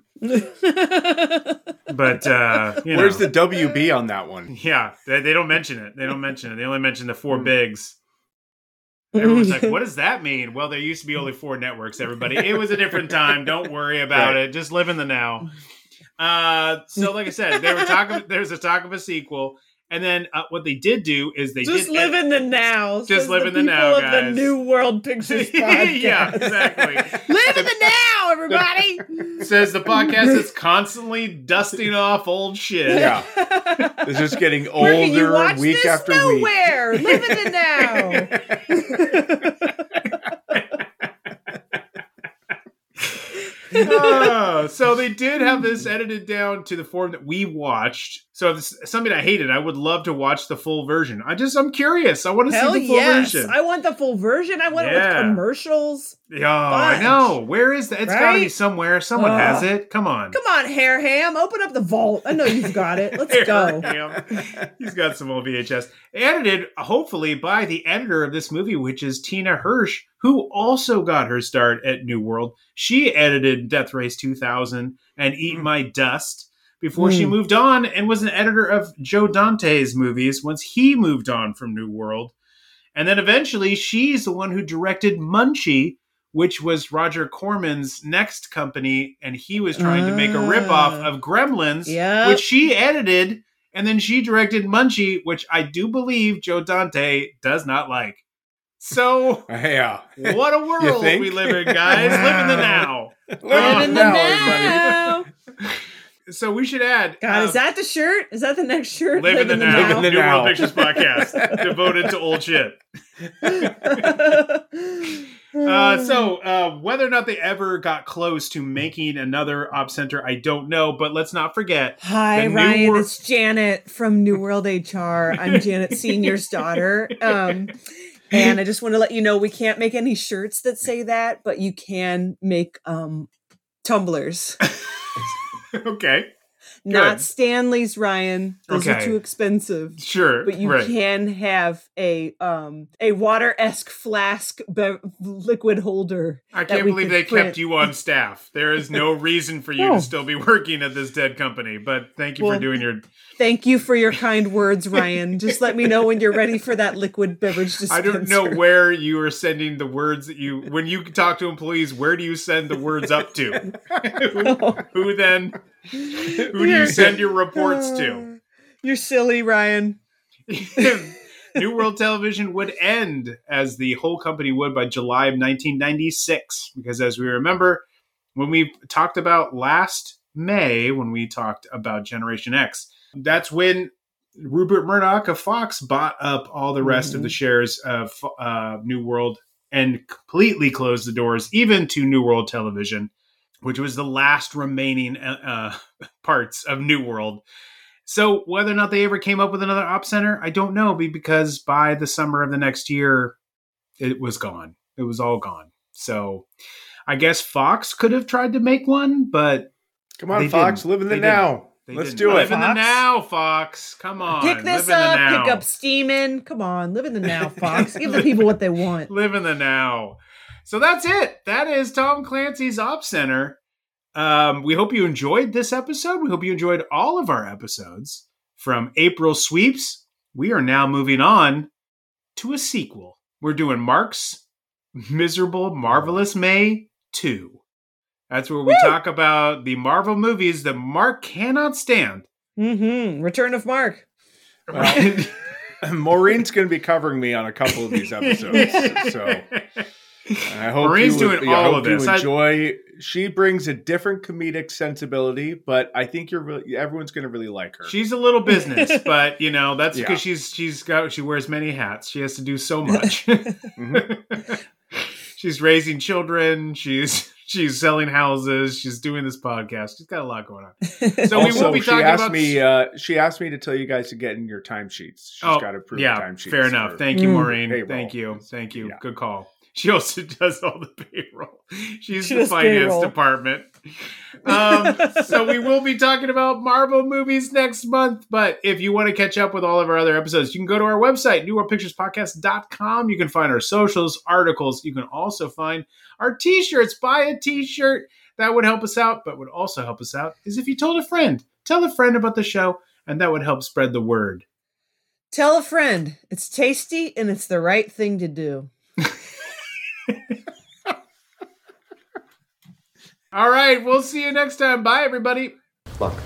But, where's the WB on that one? Yeah, they don't mention it. They only mention the 4 bigs. Everyone's like, what does that mean? Well, there used to be only 4 networks, everybody. It was a different time. Don't worry about it. Just live in the now. So like I said, there's a talk of a sequel. And then what they did do is they just live in the now. Just live in the now, guys. Of the New World Pictures podcast. Yeah, exactly. Live in the now, everybody. Says the podcast is constantly dusting off old shit. Yeah, it's just getting older week after week. Nowhere. Live in the now. So they did have this edited down to the form that we watched. So if it's something I hated, I would love to watch the full version. I'm curious. I want to see the full version. I want the full version. I want it with commercials. Oh, I know. Where is that? It's got to be somewhere. Someone has it. Come on. Come on, Hair Ham. Open up the vault. I know you've got it. Let's go. He's got some old VHS. Edited, hopefully, by the editor of this movie, which is Tina Hirsch, who also got her start at New World. She edited Death Race 2000 and Eat My Dust before she moved on and was an editor of Joe Dante's movies once he moved on from New World. And then eventually she's the one who directed Munchie, which was Roger Corman's next company, and he was trying to make a ripoff of Gremlins, which she edited, and then she directed Munchie, which I do believe Joe Dante does not like. So, what a world we live in, guys. Live in the now. Live in the now. So we should add... God, is that the shirt? Is that the next shirt? Live in the now. New World Pictures Podcast. Devoted to old shit. So whether or not they ever got close to making another Op Center, I don't know. But let's not forget. Hi, Ryan. It's Janet from New World HR. I'm Janet Senior's daughter. And I just want to let you know we can't make any shirts that say that, but you can make tumblers. Okay. Not Stanley's, Ryan. Those are Okay. too expensive. Sure, But you right. can have a water-esque flask liquid holder. I that can't we believe could they print. kept you on staff. There is no reason for you No. to still be working at this dead company, but thank you for Well, doing your... Thank you for your kind words, Ryan. Just let me know when you're ready for that liquid beverage dispenser. I don't know where you are sending the words that you... When you talk to employees, where do you send the words up to? Who then... Who do you send your reports to? You're silly, Ryan. New World Television would end, as the whole company would, by July of 1996. Because as we remember, when we talked about last May, when we talked about Generation X, that's when Rupert Murdoch of Fox bought up all the rest of the shares of New World and completely closed the doors, even to New World Television, which was the last remaining parts of New World. So whether or not they ever came up with another op center, I don't know, because by the summer of the next year, it was gone. It was all gone. So I guess Fox could have tried to make one, but come on, Fox, live in the now. Let's do it. Live in the now, Fox. Come on. Pick this live in the up, now. pick up steaming. Come on, live in the now, Fox. Give the people what they want. Live in the now. So that's it. That is Tom Clancy's Op Center. We hope you enjoyed this episode. We hope you enjoyed all of our episodes from April Sweeps. We are now moving on to a sequel. We're doing Mark's Miserable Marvelous May 2. That's where we talk about the Marvel movies that Mark cannot stand. Return of Mark. Well, Maureen's going to be covering me on a couple of these episodes, so I hope Maureen's doing all of this. You enjoy. She brings a different comedic sensibility, but I think everyone's going to really like her. She's a little business, but that's because she wears many hats. She has to do so much. She's raising children. She's selling houses. She's doing this podcast. She's got a lot going on. So also, we will be talking about. She asked me to tell you guys to get in your timesheets. She's got to approve timesheets. Fair enough. Thank you, Maureen. Payroll. Thank you. Yeah. Good call. She also does all the payroll. She's She the does finance payroll. department. So we will be talking about Marvel movies next month. But if you want to catch up with all of our other episodes, you can go to our website, newworldpicturespodcast.com. You can find our socials, articles. You can also find our t-shirts. Buy a t-shirt. That would help us out. But would also help us out is if you told a friend. Tell a friend about the show, and that would help spread the word. Tell a friend. It's tasty and it's the right thing to do. All right, we'll see you next time. Bye, everybody. Look,